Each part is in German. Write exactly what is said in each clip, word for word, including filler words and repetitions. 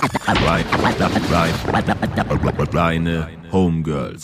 Reine Homegirls.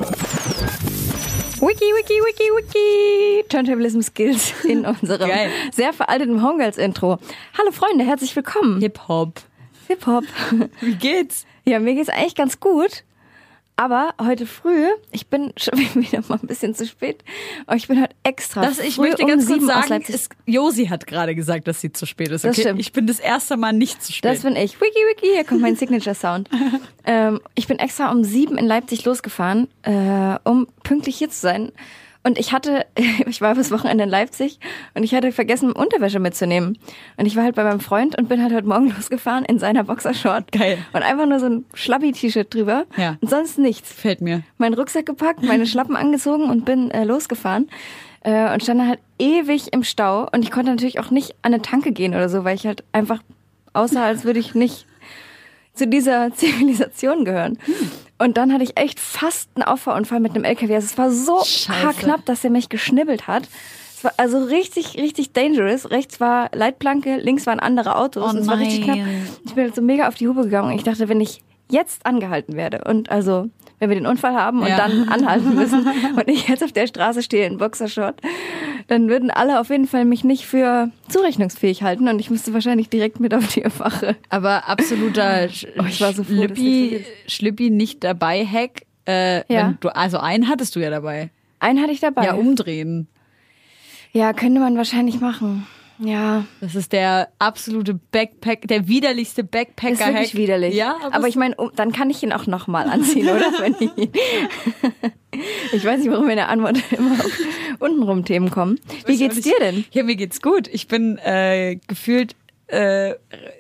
Wiki, wiki, wiki, wiki. Turntablism Skills in unserem Geil. sehr veralteten Homegirls-Intro. Hallo Freunde, herzlich willkommen. Hip-Hop. Hip-Hop. Wie geht's? Ja, mir geht's eigentlich ganz gut. Aber heute früh, ich bin schon wieder mal ein bisschen zu spät, aber ich bin heute extra Das, ich früh möchte um ganz kurz sieben aus sagen, Leipzig. es, Josi hat gerade gesagt, dass sie zu spät ist. Das Okay? stimmt. Ich bin das erste Mal nicht zu spät. Das bin ich. Wiki, wiki, hier kommt mein Signature-Sound. ähm, ich bin extra um sieben in Leipzig losgefahren, äh, um pünktlich hier zu sein. Und ich hatte, ich war fürs Wochenende in Leipzig und ich hatte vergessen, Unterwäsche mitzunehmen. Und ich war halt bei meinem Freund und bin halt heute Morgen losgefahren in seiner Boxershort. Geil. Und einfach nur so ein Schlabbi-T-Shirt drüber. Ja. Und sonst nichts. Fällt mir. Meinen Rucksack gepackt, meine Schlappen angezogen und bin äh, losgefahren. Äh, und stand dann halt ewig im Stau. Und ich konnte natürlich auch nicht an eine Tanke gehen oder so, weil ich halt einfach aussah, als würde ich nicht zu dieser Zivilisation gehören. Und dann hatte ich echt fast einen Auffahrunfall mit einem L K W. Also es war so Scheiße. haarknapp, dass er mich geschnibbelt hat. Es war also richtig, richtig dangerous. Rechts war Leitplanke, links waren andere Autos. Oh und es war richtig knapp. nein. Ich bin halt so mega auf die Hupe gegangen. Und ich dachte, wenn ich jetzt angehalten werde und also wenn wir den Unfall haben und Ja. dann anhalten müssen und ich jetzt auf der Straße stehe in Boxershort, dann würden alle auf jeden Fall mich nicht für zurechnungsfähig halten und ich müsste wahrscheinlich direkt mit auf die Wache. Aber absoluter Sch Oh, ich war so froh, dass Schlippi, nichts Schlippi nicht dabei Hack. Äh, Ja. wenn du, also einen hattest du ja dabei. Einen hatte ich dabei. Ja, umdrehen. Ja, könnte man wahrscheinlich machen. Ja, Das ist der absolute Backpack, der widerlichste Backpacker-Hack. ist wirklich widerlich. Ja, aber ich meine, um, dann kann ich ihn auch nochmal anziehen, oder? Wenn ich, ihn ich weiß nicht, warum in der Antwort immer auf untenrum Themen kommen. Wie geht's dir denn? Ja, mir geht's gut. Ich bin äh, gefühlt äh,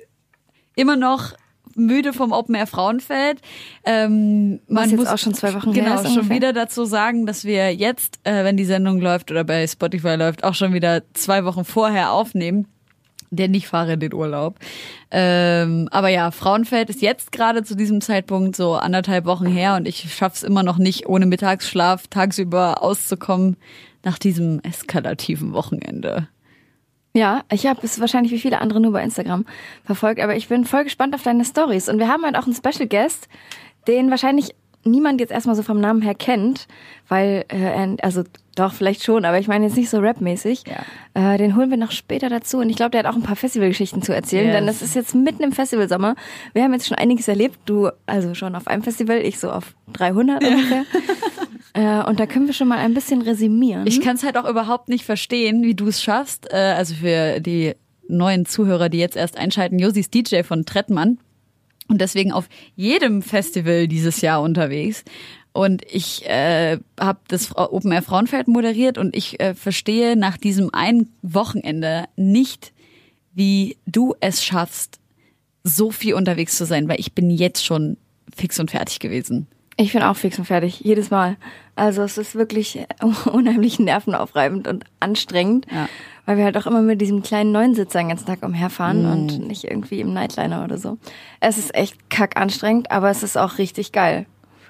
immer noch müde vom Open Air Frauenfeld. Ähm, man jetzt muss auch schon zwei Wochen her genau ist schon ungefähr. wieder dazu sagen, dass wir jetzt, äh, wenn die Sendung läuft oder bei Spotify läuft, auch schon wieder zwei Wochen vorher aufnehmen. Denn ich fahre in den Urlaub. Ähm, aber ja, Frauenfeld ist jetzt gerade zu diesem Zeitpunkt so anderthalb Wochen her und ich schaff's immer noch nicht, ohne Mittagsschlaf tagsüber auszukommen nach diesem eskalativen Wochenende. Ja, ich habe es wahrscheinlich wie viele andere nur bei Instagram verfolgt, aber ich bin voll gespannt auf deine Stories. Und wir haben halt auch einen Special Guest, den wahrscheinlich niemand jetzt erstmal so vom Namen her kennt, weil, äh, er- also doch, vielleicht schon, aber ich meine jetzt nicht so rapmäßig. Ja. Äh, den holen wir noch später dazu und ich glaube, der hat auch ein paar Festivalgeschichten zu erzählen, Yes. denn es ist jetzt mitten im Festivalsommer. Wir haben jetzt schon einiges erlebt, du also schon auf einem Festival, ich so auf dreihundert ungefähr. Äh, und da können wir schon mal ein bisschen resümieren. Ich kann es halt auch überhaupt nicht verstehen, wie du es schaffst. Äh, also für die neuen Zuhörer, die jetzt erst einschalten, Josi ist D J von Trettmann und deswegen auf jedem Festival dieses Jahr unterwegs. Und ich äh, habe das Open Air Frauenfeld moderiert und ich äh, verstehe nach diesem einen Wochenende nicht, wie du es schaffst, so viel unterwegs zu sein, weil ich bin jetzt schon fix und fertig gewesen. Ich bin auch fix und fertig, jedes Mal. Also es ist wirklich unheimlich nervenaufreibend und anstrengend, Ja. weil wir halt auch immer mit diesem kleinen Neunsitzer den ganzen Tag umherfahren mm. und nicht irgendwie im Nightliner oder so. Es ist echt kack anstrengend, aber es ist auch richtig geil.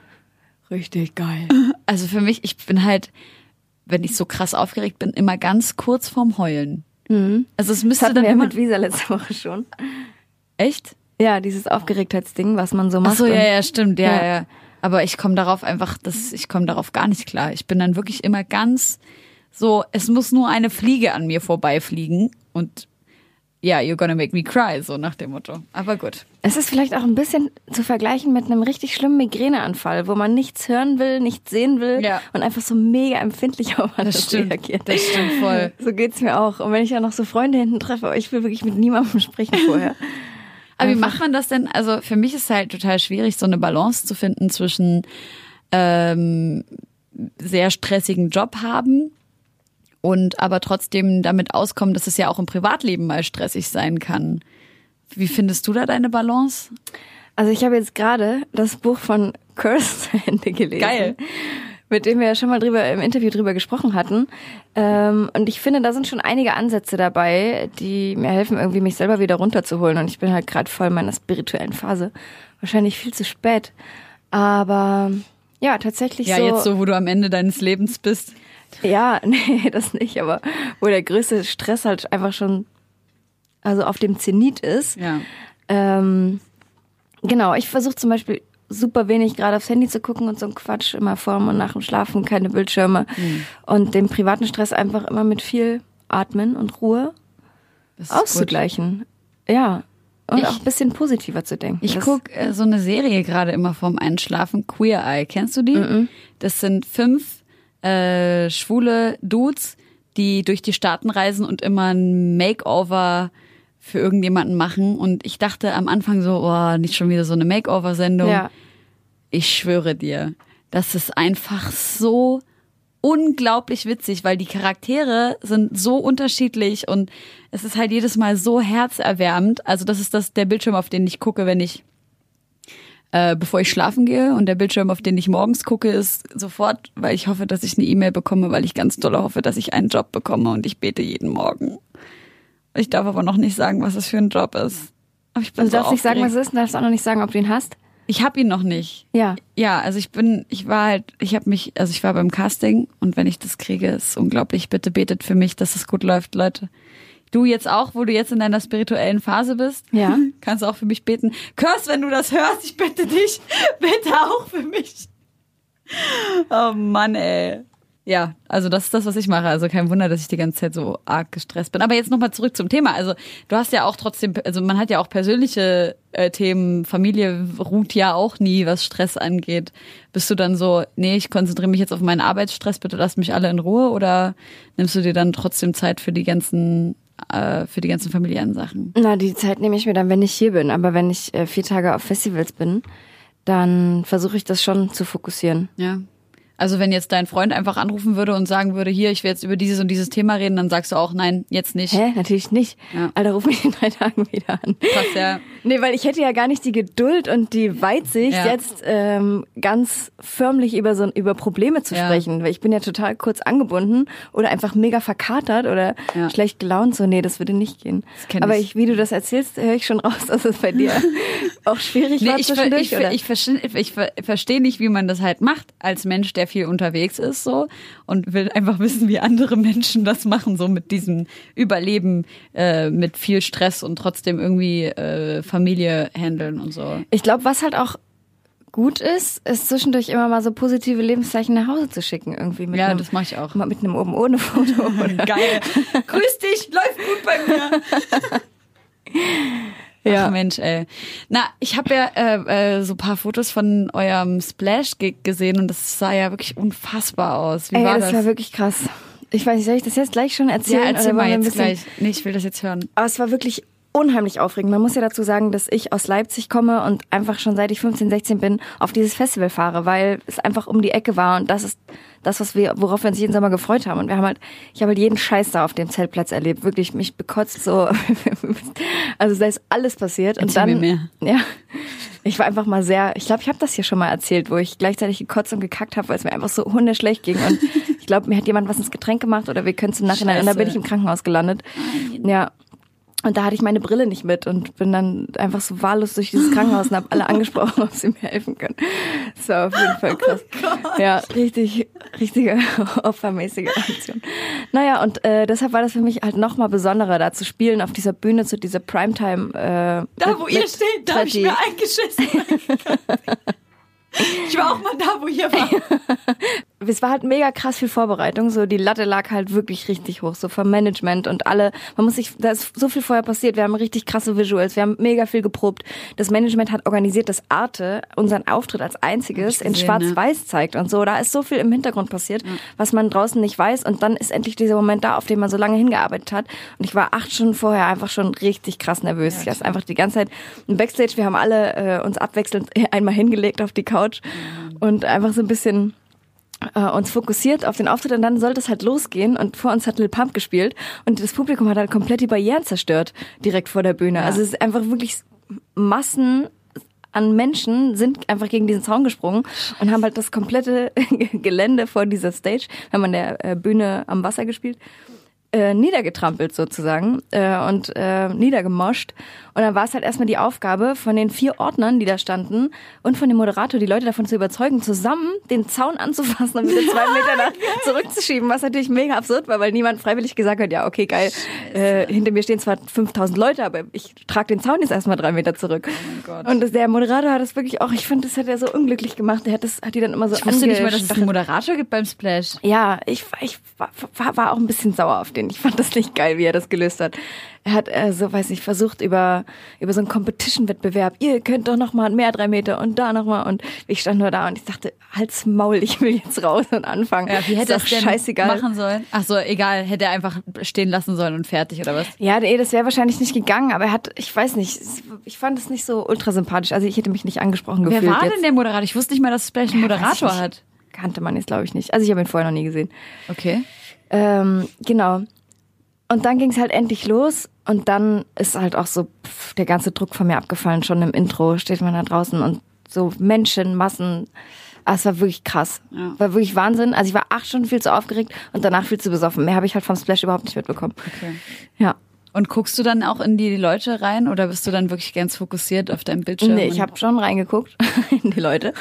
Richtig geil. Also für mich, ich bin halt, wenn ich so krass aufgeregt bin, immer ganz kurz vorm Heulen. Mhm. Also es Das müsste hatten dann wir ja immer... mit Visa letzte Woche schon. Echt? Ja, dieses Aufgeregtheitsding, was man so macht. Ach so, ja, und- ja, stimmt, ja, Ja. ja. Aber ich komme darauf einfach, das, ich komme darauf gar nicht klar. Ich bin dann wirklich immer ganz so, es muss nur eine Fliege an mir vorbeifliegen und ja, you're gonna make me cry, so nach dem Motto. Aber gut. Es ist vielleicht auch ein bisschen zu vergleichen mit einem richtig schlimmen Migräneanfall, wo man nichts hören will, nichts sehen will Ja. und einfach so mega empfindlich auf alles Das stimmt, reagiert. das stimmt voll. So geht's mir auch. Und wenn ich ja noch so Freunde hinten treffe, aber ich will wirklich mit niemandem sprechen vorher. Aber wie Einfach- macht man das denn? Also für mich ist halt total schwierig, so eine Balance zu finden zwischen ähm, sehr stressigen Job haben und aber trotzdem damit auskommen, dass es ja auch im Privatleben mal stressig sein kann. Wie findest du da deine Balance? Also ich habe jetzt gerade das Buch von Curse zu Ende gelesen. Geil. Mit dem wir ja schon mal drüber im Interview drüber gesprochen hatten. Ähm, und ich finde, da sind schon einige Ansätze dabei, die mir helfen, irgendwie mich selber wieder runterzuholen. Und ich bin halt gerade voll in meiner spirituellen Phase. Wahrscheinlich viel zu spät. Aber ja, tatsächlich Ja, so. jetzt so, wo du am Ende deines Lebens bist. Ja, nee, das nicht. Aber wo der größte Stress halt einfach schon also auf dem Zenit ist. Ja. Ähm, Genau, ich versuche zum Beispiel super wenig gerade aufs Handy zu gucken und so ein Quatsch immer vorm und nach dem Schlafen, keine Bildschirme mhm. und den privaten Stress einfach immer mit viel Atmen und Ruhe auszugleichen. Gut. Ja, und ich, auch ein bisschen positiver zu denken. Ich gucke äh, so eine Serie gerade immer vorm Einschlafen, Queer Eye. Kennst du die? Mhm. Das sind fünf äh, schwule Dudes, die durch die Staaten reisen und immer ein Makeover für irgendjemanden machen. Und ich dachte am Anfang so, oh, nicht schon wieder so eine Makeover-Sendung. Ja. Ich schwöre dir, das ist einfach so unglaublich witzig, weil die Charaktere sind so unterschiedlich und es ist halt jedes Mal so herzerwärmend. Also das ist das der Bildschirm, auf den ich gucke, wenn ich äh, bevor ich schlafen gehe, und der Bildschirm, auf den ich morgens gucke, ist sofort, weil ich hoffe, dass ich eine E-Mail bekomme, weil ich ganz doll hoffe, dass ich einen Job bekomme, und ich bete jeden Morgen. Ich darf aber noch nicht sagen, was es für ein Job ist. Aber ich bin also so du darfst nicht sagen, was es ist, und darfst auch noch nicht sagen, ob du ihn hast? Ich habe ihn noch nicht. Ja. Ja, also ich bin, ich war halt, ich habe mich, also ich war beim Casting, und wenn ich das kriege, ist unglaublich. Bitte betet für mich, dass es gut läuft, Leute. Du jetzt auch, wo du jetzt in deiner spirituellen Phase bist, ja, kannst du auch für mich beten. Kurs, wenn du das hörst, ich bitte dich, bitte auch für mich. Oh Mann, ey. Ja, also das ist das, was ich mache. Also kein Wunder, dass ich die ganze Zeit so arg gestresst bin. Aber jetzt nochmal zurück zum Thema. Also du hast ja auch trotzdem, also man hat ja auch persönliche äh, Themen. Familie ruht ja auch nie, was Stress angeht. Bist du dann so, nee, ich konzentriere mich jetzt auf meinen Arbeitsstress, bitte lasst mich alle in Ruhe? Oder nimmst du dir dann trotzdem Zeit für die ganzen, äh, für die ganzen familiären Sachen? Na, die Zeit nehme ich mir dann, wenn ich hier bin. Aber wenn ich äh, vier Tage auf Festivals bin, dann versuche ich das schon zu fokussieren. Ja. Also wenn jetzt dein Freund einfach anrufen würde und sagen würde, hier, ich will jetzt über dieses und dieses Thema reden, dann sagst du auch, nein, jetzt nicht. Hä? Natürlich nicht. Ja. Alter, ruf mich in drei Tagen wieder an. Krass, ja. Nee, weil ich hätte ja gar nicht die Geduld und die Weitsicht, ja. jetzt ähm, ganz förmlich über so über Probleme zu ja. sprechen. Weil ich bin ja total kurz angebunden oder einfach mega verkatert oder ja. schlecht gelaunt. So, nee, das würde nicht gehen. Aber ich. Ich, wie du das erzählst, höre ich schon raus, dass es bei dir auch schwierig nee, war ich, zwischendurch. Ich, ich, ich, verstehe, ich verstehe nicht, wie man das halt macht als Mensch, der viel unterwegs ist so und will einfach wissen, wie andere Menschen das machen, so mit diesem Überleben, äh, mit viel Stress und trotzdem irgendwie äh, Familie handeln und so. Ich glaube, was halt auch gut ist, ist zwischendurch immer mal so positive Lebenszeichen nach Hause zu schicken irgendwie. Mit ja, einem, das mache ich auch. Mal mit einem oben ohne Foto. Geil. Grüß dich, läuft gut bei mir. Ja. Ach Mensch, ey. Na, ich habe ja äh, äh, so ein paar Fotos von eurem Splash-Gig gesehen und das sah ja wirklich unfassbar aus. Wie ey, war das? das? Das war wirklich krass. Ich weiß nicht, soll ich das jetzt gleich schon erzählen? Ja, erzähl oder mal jetzt bisschen... gleich. Nee, ich will das jetzt hören. Aber es war wirklich unheimlich aufregend. Man muss ja dazu sagen, dass ich aus Leipzig komme und einfach schon seit ich fünfzehn, sechzehn bin, auf dieses Festival fahre, weil es einfach um die Ecke war und das ist das, was wir, worauf wir uns jeden Sommer gefreut haben. Und wir haben halt, ich habe halt jeden Scheiß da auf dem Zeltplatz erlebt. Wirklich, mich bekotzt so. Also da ist alles passiert. Und Erzähl dann, mir mehr. Ja, ich war einfach mal sehr, ich glaube, ich habe das hier schon mal erzählt, wo ich gleichzeitig gekotzt und gekackt habe, weil es mir einfach so hundeschlecht ging. Und ich glaube, mir hat jemand was ins Getränk gemacht oder wir können es im Nachhinein. Und da bin ich im Krankenhaus gelandet. Ja. Und da hatte ich meine Brille nicht mit und bin dann einfach so wahllos durch dieses Krankenhaus und habe alle angesprochen, ob sie mir helfen können. Das war auf jeden Fall krass. Oh ja, richtig, richtige opfermäßige Aktion. Naja, und äh, deshalb war das für mich halt nochmal besonderer, da zu spielen, auf dieser Bühne zu dieser Primetime. Äh, da, mit, wo ihr steht, da habe ich mir eingeschissen. Ich war auch mal da, wo ihr war. Es war halt mega krass viel Vorbereitung, so die Latte lag halt wirklich richtig hoch, so vom Management und alle, man muss sich, da ist so viel vorher passiert, wir haben richtig krasse Visuals, wir haben mega viel geprobt. Das Management hat organisiert, dass Arte unseren Auftritt als einziges gesehen, in Schwarz-Weiß ne? zeigt und so, da ist so viel im Hintergrund passiert, ja. was man draußen nicht weiß und dann ist endlich dieser Moment da, auf den man so lange hingearbeitet hat und ich war acht Stunden vorher einfach schon richtig krass nervös. Ja, ich hatte einfach die ganze Zeit im Backstage, wir haben alle äh, uns abwechselnd einmal hingelegt auf die Couch mhm. und einfach so ein bisschen äh, uns fokussiert auf den Auftritt und dann sollte es halt losgehen und vor uns hat Lil Pump gespielt und das Publikum hat halt komplett die Barrieren zerstört, direkt vor der Bühne. Ja. Also es ist einfach wirklich Massen an Menschen sind einfach gegen diesen Zaun gesprungen und haben halt das komplette Gelände vor dieser Stage, wir haben an der Bühne am Wasser gespielt, äh, niedergetrampelt sozusagen äh, und äh, niedergemoscht. Und dann war es halt erstmal die Aufgabe von den vier Ordnern, die da standen und von dem Moderator, die Leute davon zu überzeugen, zusammen den Zaun anzufassen und wieder zwei Meter nach zurückzuschieben, was natürlich mega absurd war, weil niemand freiwillig gesagt hat, ja okay, geil, äh, hinter mir stehen zwar fünftausend Leute, aber ich trage den Zaun jetzt erstmal drei Meter zurück. Oh mein Gott. Und das, der Moderator hat das wirklich auch, ich finde, das hat er so unglücklich gemacht, der hat, das, hat die dann immer so Ich wusste nicht mal, dass es einen Moderator gibt beim Splash. Ja, ich, ich war, war, war auch ein bisschen sauer auf den. Ich fand das nicht geil, wie er das gelöst hat. Er hat äh, so, weiß nicht, versucht über über so einen Competition-Wettbewerb, ihr könnt doch noch mal mehr drei Meter und da noch mal. Und ich stand nur da und ich dachte, halt's Maul, ich will jetzt raus und anfangen. Ja, wie hätte er es das denn scheißegal machen sollen? Ach so, egal, hätte er einfach stehen lassen sollen und fertig oder was? Ja, nee, das wäre wahrscheinlich nicht gegangen, aber er hat, ich weiß nicht, ich fand es nicht so ultra sympathisch. Also ich hätte mich nicht angesprochen Wer gefühlt. war jetzt. denn der Moderator? Ich wusste nicht mal, dass Splash einen Ja, weiß ich Moderator nicht. hat. Kannte man jetzt, glaube ich, nicht. Also ich habe ihn vorher noch nie gesehen. Okay. Ähm, genau. Und dann ging es halt endlich los und dann ist halt auch so pff, der ganze Druck von mir abgefallen. Schon im Intro steht man da draußen und so Menschenmassen. Ah, es war wirklich krass. Ja. War wirklich Wahnsinn. Also ich war acht Stunden viel zu aufgeregt und danach viel zu besoffen. Mehr habe ich halt vom Splash überhaupt nicht mitbekommen. Okay. Ja. Und guckst du dann auch in die Leute rein oder bist du dann wirklich ganz fokussiert auf deinem Bildschirm? Nee, ich habe schon reingeguckt in die Leute.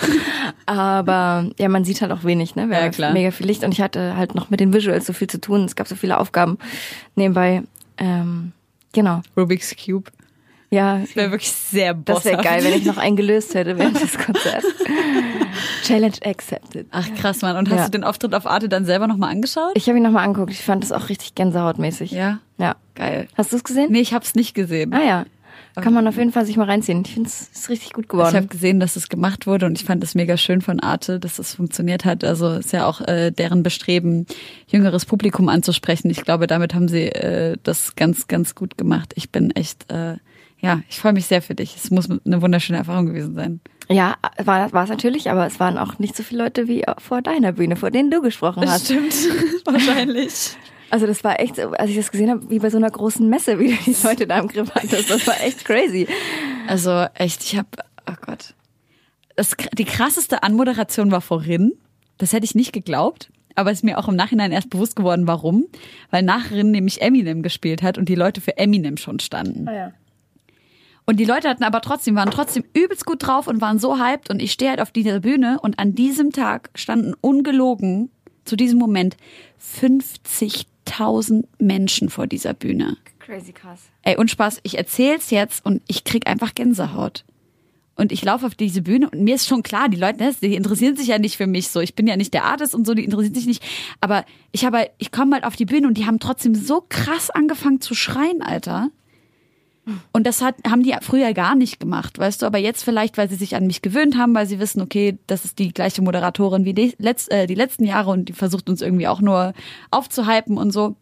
Aber ja, man sieht halt auch wenig, ne? Wir Ja, haben klar. Mega viel Licht und ich hatte halt noch mit den Visuals so viel zu tun. Es gab so viele Aufgaben nebenbei. Ähm, genau. Rubik's Cube. Ja, Das wäre wirklich sehr das bosshaft. wäre geil, wenn ich noch einen gelöst hätte während des Konzerts. Challenge accepted. Ach krass, Mann. Und hast Ja. du den Auftritt auf Arte dann selber nochmal angeschaut? Ich habe ihn nochmal angeguckt. Ich fand das auch richtig gänsehautmäßig. Ja. Ja. Geil. Hast du es gesehen? Nee, ich hab's nicht gesehen. Ah ja. Kann man auf jeden Fall sich mal reinziehen. Ich finde es ist richtig gut geworden. Ich habe gesehen, dass es gemacht wurde und ich fand es mega schön von Arte, dass es funktioniert hat. Also ist ja auch äh, deren Bestreben, jüngeres Publikum anzusprechen. Ich glaube, damit haben sie äh, das ganz, ganz gut gemacht. Ich bin echt, äh, ja, ich freue mich sehr für dich. Es muss eine wunderschöne Erfahrung gewesen sein. Ja, war war es natürlich, aber es waren auch nicht so viele Leute wie vor deiner Bühne, vor denen du gesprochen hast. Stimmt, wahrscheinlich. Also das war echt, so, als ich das gesehen habe, wie bei so einer großen Messe, wie du die Leute da im Griff hattest. Das war echt crazy. Also echt, ich habe, oh Gott. Das, die krasseste Anmoderation war vorhin. Das hätte ich nicht geglaubt. Aber es ist mir auch im Nachhinein erst bewusst geworden, warum. Weil nachhin nämlich Eminem gespielt hat und die Leute für Eminem schon standen. Ah ja. Und die Leute hatten aber trotzdem, waren trotzdem übelst gut drauf und waren so hyped. Und ich stehe halt auf dieser Bühne und an diesem Tag standen ungelogen, zu diesem Moment, fünfzigtausend Menschen vor dieser Bühne. Crazy krass. Ey, und Spaß, ich erzähl's jetzt und ich krieg einfach Gänsehaut. Und ich laufe auf diese Bühne und mir ist schon klar, die Leute, ne, die interessieren sich ja nicht für mich so. Ich bin ja nicht der Artist und so, die interessieren sich nicht. Aber ich habe, halt, ich komme halt auf die Bühne und die haben trotzdem so krass angefangen zu schreien, Alter. Und das hat, haben die früher gar nicht gemacht, weißt du, aber jetzt vielleicht, weil sie sich an mich gewöhnt haben, weil sie wissen, okay, das ist die gleiche Moderatorin wie die, Letz-, äh, die letzten Jahre und die versucht uns irgendwie auch nur aufzuhypen und so.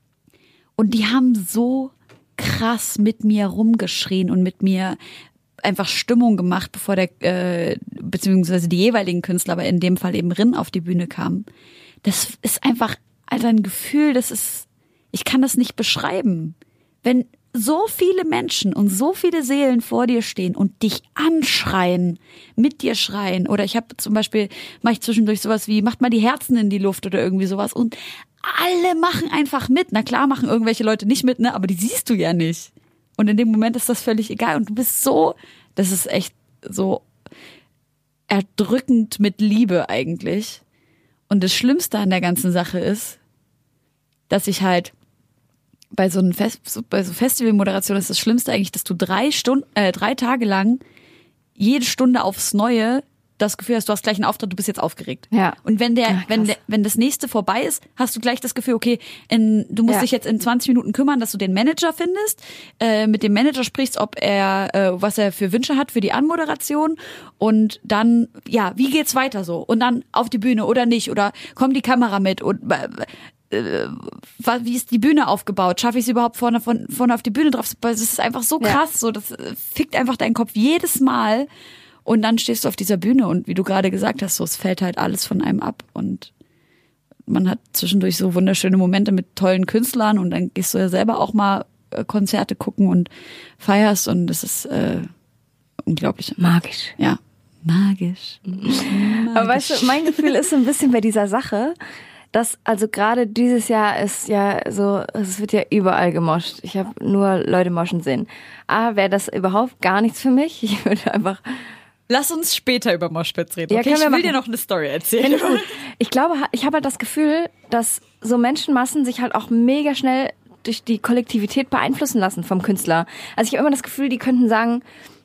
Und die haben so krass mit mir rumgeschrien und mit mir einfach Stimmung gemacht, bevor der, äh, beziehungsweise die jeweiligen Künstler, aber in dem Fall eben Rin auf die Bühne kamen. Das ist einfach, Alter, ein Gefühl, das ist, ich kann das nicht beschreiben. Wenn so viele Menschen und so viele Seelen vor dir stehen und dich anschreien, mit dir schreien. Oder ich habe zum Beispiel, mache ich zwischendurch sowas wie, macht mal die Herzen in die Luft oder irgendwie sowas. Und alle machen einfach mit. Na klar machen irgendwelche Leute nicht mit, ne? Aber die siehst du ja nicht. Und in dem Moment ist das völlig egal. Und du bist so, das ist echt so erdrückend mit Liebe eigentlich. Und das Schlimmste an der ganzen Sache ist, dass ich halt bei so einem Fest, bei so Festivalmoderation ist das Schlimmste eigentlich, dass du drei Stunden, äh, drei Tage lang jede Stunde aufs Neue das Gefühl hast, du hast gleich einen Auftritt, du bist jetzt aufgeregt. Ja. Und wenn der, Ja, wenn der, wenn das nächste vorbei ist, hast du gleich das Gefühl, okay, in, du musst Ja. dich jetzt in zwanzig Minuten kümmern, dass du den Manager findest, äh, mit dem Manager sprichst, ob er, äh, was er für Wünsche hat für die Anmoderation und dann, ja, wie geht's weiter so? Und dann auf die Bühne oder nicht oder kommt die Kamera mit und äh, wie ist die Bühne aufgebaut? Schaffe ich es überhaupt vorne, von, vorne auf die Bühne drauf? Das ist einfach so krass, Ja. so das fickt einfach deinen Kopf jedes Mal. Und dann stehst du auf dieser Bühne und wie du gerade gesagt hast, so es fällt halt alles von einem ab und man hat zwischendurch so wunderschöne Momente mit tollen Künstlern und dann gehst du ja selber auch mal äh, Konzerte gucken und feierst und das ist äh, unglaublich. Magisch. Ja, magisch. Aber weißt du, mein Gefühl ist so ein bisschen bei dieser Sache, dass also gerade dieses Jahr ist ja so, es wird ja überall gemoscht. Ich habe nur Leute moschen sehen. A, wäre das überhaupt gar nichts für mich. Ich würde einfach... Lass uns später über Moshpits reden. Ja, okay, ich will machen. dir noch eine Story erzählen. Ich, gut. ich glaube, ich habe halt das Gefühl, dass so Menschenmassen sich halt auch mega schnell durch die Kollektivität beeinflussen lassen vom Künstler. Also ich habe immer das Gefühl, die könnten sagen,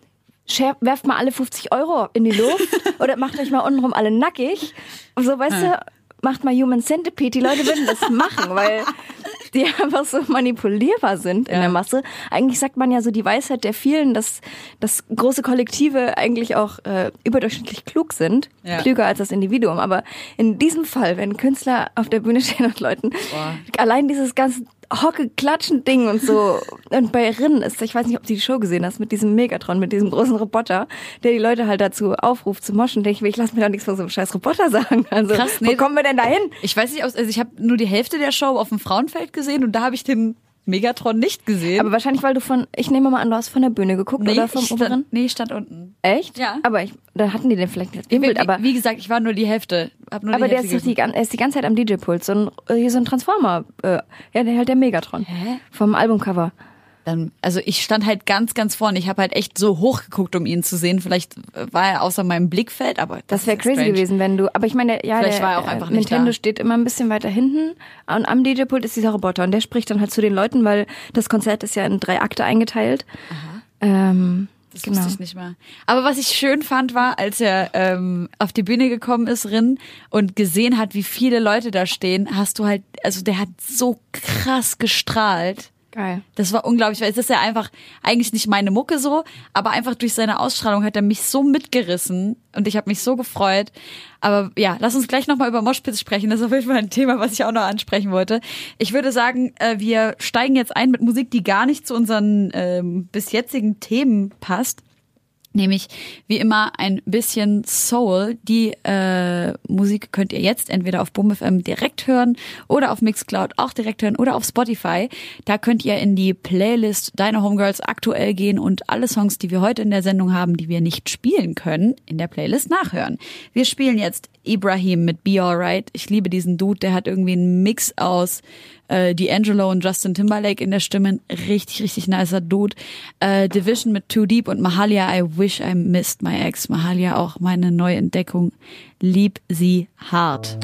werft mal alle fünfzig Euro in die Luft oder macht euch mal untenrum alle nackig. Und so, weißt hm. du, macht mal Human Centipede. Die Leute würden das machen, weil die einfach so manipulierbar sind in ja. der Masse. Eigentlich sagt man ja so die Weisheit der vielen, dass, dass große Kollektive eigentlich auch äh, überdurchschnittlich klug sind. Ja. Klüger als das Individuum. Aber in diesem Fall, wenn Künstler auf der Bühne stehen und Leuten, Boah. allein dieses ganze Hocke-Klatschen-Ding und so. Und bei Rin ist, ich weiß nicht, ob du die Show gesehen hast, mit diesem Megatron, mit diesem großen Roboter, der die Leute halt dazu aufruft zu moschen. Denke ich mir, ich lasse mir doch nichts von so einem scheiß Roboter sagen. Also, Krass, nee, wo kommen wir denn da hin? Ich weiß nicht, also ich habe nur die Hälfte der Show auf dem Frauenfeld gesehen und da habe ich den Megatron nicht gesehen. Aber wahrscheinlich, weil du von, ich nehme mal an, du hast von der Bühne geguckt nee, oder vom ich oberen? Stand, nee, ich stand unten. Echt? Ja. Aber ich, da hatten die den vielleicht nicht als Bild, aber... Wie gesagt, ich war nur die Hälfte. Hab nur aber die der Hälfte ist, doch die, er ist die ganze Zeit am D J-Pult. So ein, hier so ein Transformer. Äh, ja, der halt der Megatron. Hä? Vom Albumcover. Dann, also ich stand halt ganz, ganz vorne. Ich habe halt echt so hoch geguckt, um ihn zu sehen. Vielleicht war er außer meinem Blickfeld, aber das, das wäre crazy strange. gewesen, wenn du. Aber ich meine, ja, Vielleicht der, war er auch einfach nicht Nintendo da. steht immer ein bisschen weiter hinten und am D J-Pult ist dieser Roboter und der spricht dann halt zu den Leuten, weil das Konzert ist ja in drei Akte eingeteilt. Aha. Ähm, Das genau. wusste ich nicht mal. Aber was ich schön fand, war, als er ähm, auf die Bühne gekommen ist, Rin, und gesehen hat, wie viele Leute da stehen, hast du halt, also der hat so krass gestrahlt. Geil. Das war unglaublich, weil es ist ja einfach eigentlich nicht meine Mucke so, aber einfach durch seine Ausstrahlung hat er mich so mitgerissen und ich habe mich so gefreut. Aber ja, lass uns gleich nochmal über Moshpits sprechen. Das ist auf jeden Fall ein Thema, was ich auch noch ansprechen wollte. Ich würde sagen, wir steigen jetzt ein mit Musik, die gar nicht zu unseren ähm, bis jetzigen Themen passt. Nämlich wie immer ein bisschen Soul. Die äh, Musik könnt ihr jetzt entweder auf Boom F M direkt hören oder auf Mixcloud auch direkt hören oder auf Spotify. Da könnt ihr in die Playlist Deine Homegirls aktuell gehen und alle Songs, die wir heute in der Sendung haben, die wir nicht spielen können, in der Playlist nachhören. Wir spielen jetzt Ibrahim mit Be Alright. Ich liebe diesen Dude, der hat irgendwie einen Mix aus äh, D'Angelo und Justin Timberlake in der Stimme. Richtig, richtig nicer Dude. Äh, Division mit Too Deep und Mahalia, I Wish I Missed My Ex. Mahalia auch meine Neuentdeckung. Lieb sie hart.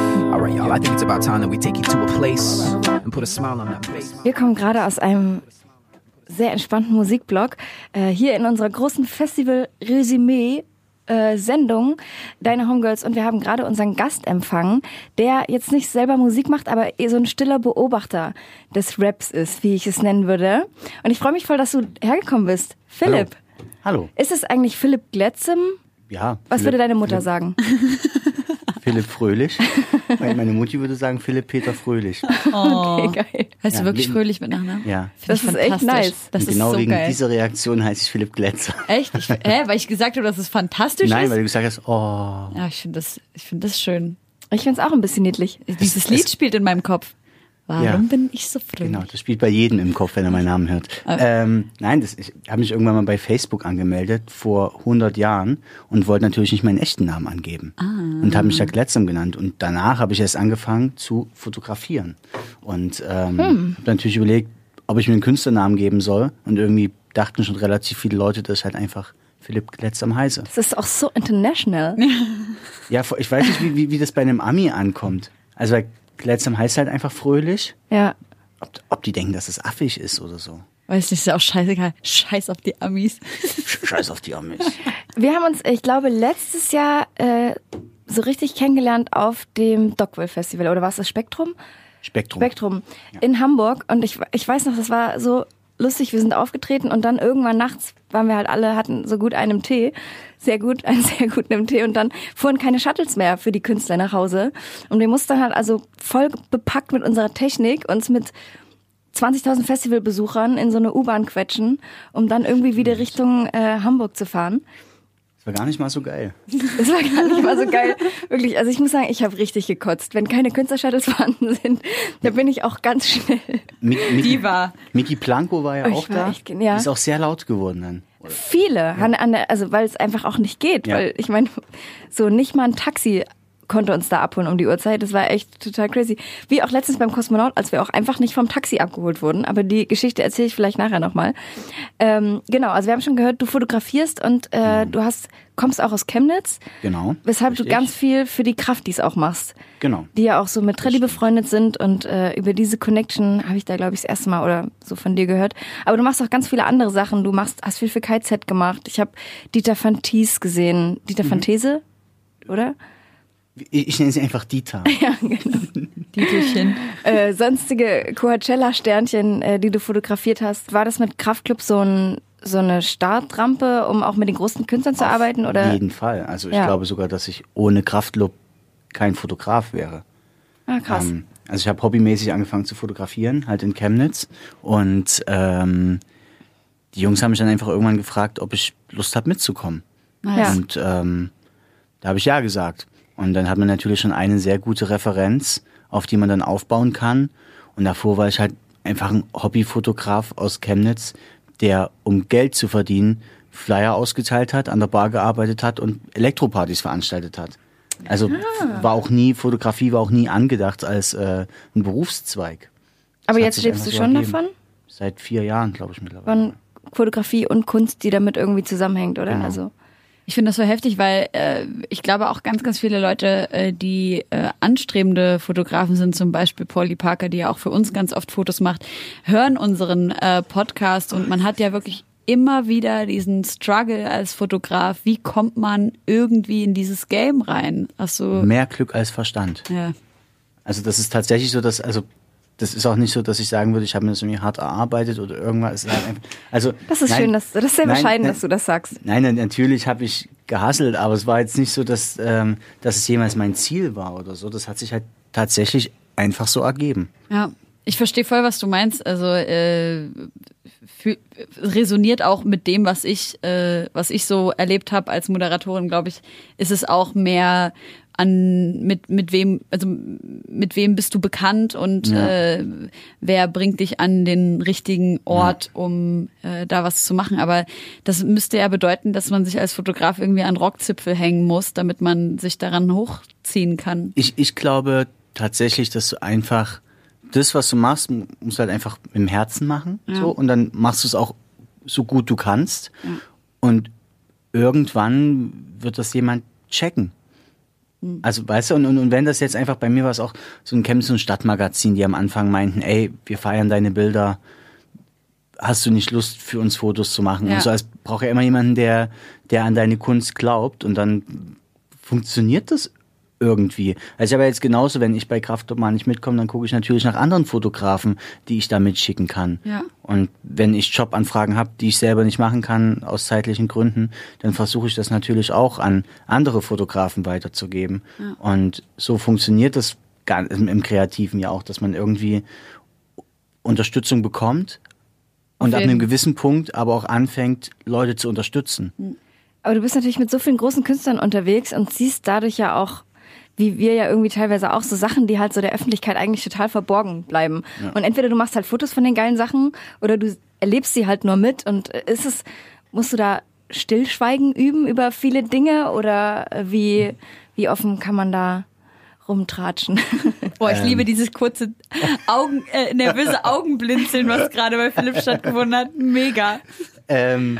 Wir kommen gerade aus einem sehr entspannten Musikblog. Äh, hier in unserer großen Festival-Resümee Äh, Sendung Deine Homegirls und wir haben gerade unseren Gast empfangen, der jetzt nicht selber Musik macht, aber eher so ein stiller Beobachter des Raps ist, wie ich es nennen würde. Und ich freue mich voll, dass du hergekommen bist. Philipp. Hallo. Hallo. Ist es eigentlich Philipp Glätzem? Ja. Was Philipp, würde deine Mutter Philipp, sagen? Philipp Fröhlich. Meine Mutti würde sagen Philipp Peter Fröhlich. Oh. Okay, geil. Heißt ja, du wirklich Fröhlich mit Nachnamen? Ja. Das ist echt nice. Das und ist genau so wegen geil. dieser Reaktion heiße ich Philipp Glätzer. Echt? Ich, hä? Weil ich gesagt habe, dass es fantastisch Nein, ist? weil du gesagt hast, oh. Ja, ich finde das, ich finde das schön. Ich finde es auch ein bisschen niedlich. Dieses es, Lied es, spielt in meinem Kopf. Warum ja. bin ich so fröhlich? Genau, das spielt bei jedem im Kopf, wenn er meinen Namen hört. Okay. Ähm, nein, das, ich habe mich irgendwann mal bei Facebook angemeldet, vor hundert Jahren, und wollte natürlich nicht meinen echten Namen angeben. Ah. Und habe mich da Glätzem genannt. Und danach habe ich erst angefangen zu fotografieren. Und ähm, hm. habe natürlich überlegt, ob ich mir einen Künstlernamen geben soll. Und irgendwie dachten schon relativ viele Leute, dass ich halt einfach Philipp Glätzem heiße. Das ist auch so international. Ja, ich weiß nicht, wie, wie, wie das bei einem Ami ankommt. Also Glätzem heißt halt einfach fröhlich. Ja. Ob, ob die denken, dass es affig ist oder so. Weiß nicht, ist ja auch scheißegal. Scheiß auf die Amis. Scheiß auf die Amis. Wir haben uns, ich glaube, letztes Jahr äh, so richtig kennengelernt auf dem Dogville Festival. Oder war es das Spektrum? Spektrum. Spektrum. Ja. In Hamburg. Und ich, ich weiß noch, das war so lustig. Wir sind aufgetreten und dann irgendwann nachts waren wir halt alle, hatten so gut einen Tee. Sehr gut, einen sehr guten im Tee. Und dann fuhren keine Shuttles mehr für die Künstler nach Hause. Und wir mussten dann halt also voll bepackt mit unserer Technik uns mit zwanzigtausend Festivalbesuchern in so eine U-Bahn quetschen, um dann irgendwie wieder Richtung äh, Hamburg zu fahren. Das war gar nicht mal so geil. Das war gar nicht mal so geil. Wirklich, also ich muss sagen, ich habe richtig gekotzt. Wenn keine Künstlershuttles vorhanden sind, da bin ich auch ganz schnell. Mi- Mi- Die war. Miki Planko war ja Oh, ich auch war da. echt, ja. Ist auch sehr laut geworden dann. Viele, ja. Also weil es einfach auch nicht geht. Ja. Weil ich meine, so nicht mal ein Taxi konnte uns da abholen um die Uhrzeit. Das war echt total crazy. Wie auch letztens beim Kosmonaut, als wir auch einfach nicht vom Taxi abgeholt wurden. Aber die Geschichte erzähle ich vielleicht nachher nochmal. Ähm, genau, also wir haben schon gehört, du fotografierst und äh, genau. du hast kommst auch aus Chemnitz. Genau. Weshalb richtig. du ganz viel für die Kraftis auch machst. Genau. Die ja auch so mit Treddy befreundet sind und äh, über diese Connection habe ich da, glaube ich, das erste Mal oder so von dir gehört. Aber du machst auch ganz viele andere Sachen. Du machst, hast viel für K Z gemacht. Ich habe Dieter van Thies gesehen. Dieter mhm. van These, oder? Ich, ich nenne sie einfach Dieter. Ja, genau. Dieterchen. Äh, sonstige Coachella-Sternchen, äh, die du fotografiert hast. War das mit Kraftclub so ein so eine Startrampe, um auch mit den großen Künstlern zu Auf arbeiten? Oder? Auf jeden Fall. Also ich ja. glaube sogar, dass ich ohne Kraftclub kein Fotograf wäre. Ah, krass. Ähm, also ich habe hobbymäßig angefangen zu fotografieren, halt in Chemnitz. Und ähm, die Jungs haben mich dann einfach irgendwann gefragt, ob ich Lust habe mitzukommen. Ja. Und ähm, da habe ich ja gesagt. Und dann hat man natürlich schon eine sehr gute Referenz, auf die man dann aufbauen kann. Und davor war ich halt einfach ein Hobbyfotograf aus Chemnitz, der, um Geld zu verdienen, Flyer ausgeteilt hat, an der Bar gearbeitet hat und Elektropartys veranstaltet hat. Also ah. war auch nie, Fotografie war auch nie angedacht als äh, ein Berufszweig. Aber jetzt lebst du schon ergeben. davon? Seit vier Jahren, glaube ich, mittlerweile. Von Fotografie und Kunst, die damit irgendwie zusammenhängt, oder? Genau. Also ich finde das so heftig, weil äh, ich glaube auch ganz, ganz viele Leute, äh, die äh, anstrebende Fotografen sind, zum Beispiel Polly Parker, die ja auch für uns ganz oft Fotos macht, hören unseren äh, Podcast und man hat ja wirklich immer wieder diesen Struggle als Fotograf. Wie kommt man irgendwie in dieses Game rein? Also mehr Glück als Verstand. Ja. Also das ist tatsächlich so, dass also das ist auch nicht so, dass ich sagen würde, ich habe mir das irgendwie hart erarbeitet oder irgendwas. Es ist halt einfach, also, das ist nein, schön, dass, das ist sehr nein, bescheiden, nein, dass du das sagst. Nein, nein natürlich habe ich gehasselt, aber es war jetzt nicht so, dass, ähm, dass es jemals mein Ziel war oder so. Das hat sich halt tatsächlich einfach so ergeben. Ja, ich verstehe voll, was du meinst. Also äh, für, resoniert auch mit dem, was ich, äh, was ich so erlebt habe als Moderatorin, glaube ich, ist es auch mehr an mit mit wem also mit wem bist du bekannt und ja. äh, wer bringt dich an den richtigen Ort, ja. um äh, da was zu machen. Aber das müsste ja bedeuten, dass man sich als Fotograf irgendwie an Rockzipfel hängen muss, damit man sich daran hochziehen kann. Ich ich glaube tatsächlich, dass du einfach das, was du machst, musst du halt einfach im Herzen machen, ja. so, und dann machst du es auch so gut du kannst, ja. und irgendwann wird das jemand checken. Also, weißt du, und, und, und wenn das jetzt einfach, bei mir war es auch so ein Chemnitz- und Stadtmagazin, die am Anfang meinten, ey, wir feiern deine Bilder, hast du nicht Lust, für uns Fotos zu machen? Ja. Und so, es braucht ja immer jemanden, der, der an deine Kunst glaubt, und dann funktioniert das irgendwie. Also ich habe jetzt genauso, wenn ich bei Kraftclub mal nicht mitkomme, dann gucke ich natürlich nach anderen Fotografen, die ich da mitschicken kann. Ja. Und wenn ich Jobanfragen habe, die ich selber nicht machen kann, aus zeitlichen Gründen, dann versuche ich das natürlich auch an andere Fotografen weiterzugeben. Ja. Und so funktioniert das im Kreativen ja auch, dass man irgendwie Unterstützung bekommt und ab einem gewissen Punkt aber auch anfängt, Leute zu unterstützen. Aber du bist natürlich mit so vielen großen Künstlern unterwegs und siehst dadurch ja auch, wie wir ja irgendwie teilweise auch, so Sachen, die halt so der Öffentlichkeit eigentlich total verborgen bleiben. Ja. Und entweder du machst halt Fotos von den geilen Sachen oder du erlebst sie halt nur mit. Und ist es, musst du da Stillschweigen üben über viele Dinge oder wie, wie offen kann man da rumtratschen? Boah, ich ähm. liebe dieses kurze Augen, äh, nervöse Augenblinzeln, was gerade bei Philipp stattgefunden hat. Mega. Ähm.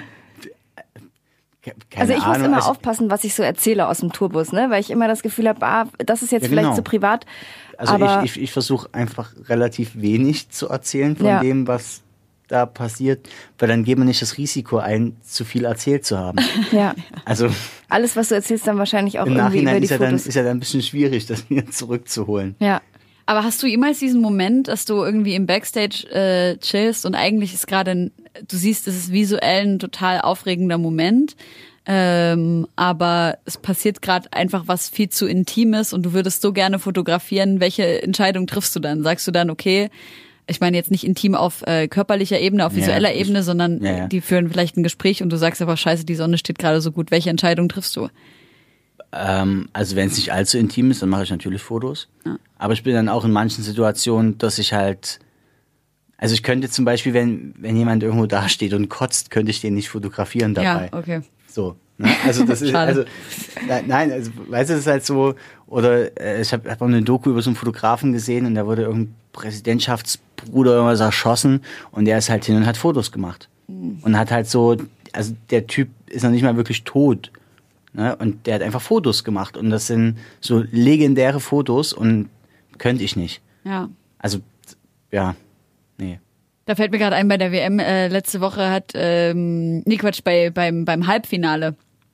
Keine also ich Ahnung. muss immer also, aufpassen, was ich so erzähle aus dem Tourbus, ne? Weil ich immer das Gefühl habe, ah, das ist jetzt ja, vielleicht genau. zu privat. Also aber ich, ich, ich versuche einfach relativ wenig zu erzählen von ja. dem, was da passiert, weil dann geht man nicht das Risiko ein, zu viel erzählt zu haben. Ja. Also alles, was du erzählst, dann wahrscheinlich auch im irgendwie Nachhinein über die ist ja Fotos. Dann, ist ja dann ein bisschen schwierig, das wieder zurückzuholen. Ja. Aber hast du jemals diesen Moment, dass du irgendwie im Backstage äh, chillst und eigentlich ist gerade, du siehst, es ist visuell ein total aufregender Moment, ähm, aber es passiert gerade einfach was viel zu Intimes und du würdest so gerne fotografieren. Welche Entscheidung triffst du dann? Sagst du dann, okay, ich meine jetzt nicht intim auf äh, körperlicher Ebene, auf visueller ja, Ebene, sondern ja, ja. die führen vielleicht ein Gespräch und du sagst aber, scheiße, die Sonne steht gerade so gut. Welche Entscheidung triffst du? Ähm, also wenn es nicht allzu intim ist, dann mache ich natürlich Fotos. Ja. Aber ich bin dann auch in manchen Situationen, dass ich halt Also ich könnte zum Beispiel, wenn, wenn jemand irgendwo dasteht und kotzt, könnte ich den nicht fotografieren dabei. Ja, okay. So. Ne? Also das ist, also, nein, also, weißt du, das ist halt so, oder äh, ich habe hab auch eine Doku über so einen Fotografen gesehen und da wurde irgendein Präsidentschaftsbruder irgendwas erschossen und der ist halt hin und hat Fotos gemacht. Mhm. Und hat halt so, also der Typ ist noch nicht mal wirklich tot. Ne? Und der hat einfach Fotos gemacht und das sind so legendäre Fotos und könnte ich nicht. Ja. Also, ja, nee. Da fällt mir gerade ein, bei der W M äh, letzte Woche hat, ähm, nee Quatsch, bei, beim, beim Halbfinale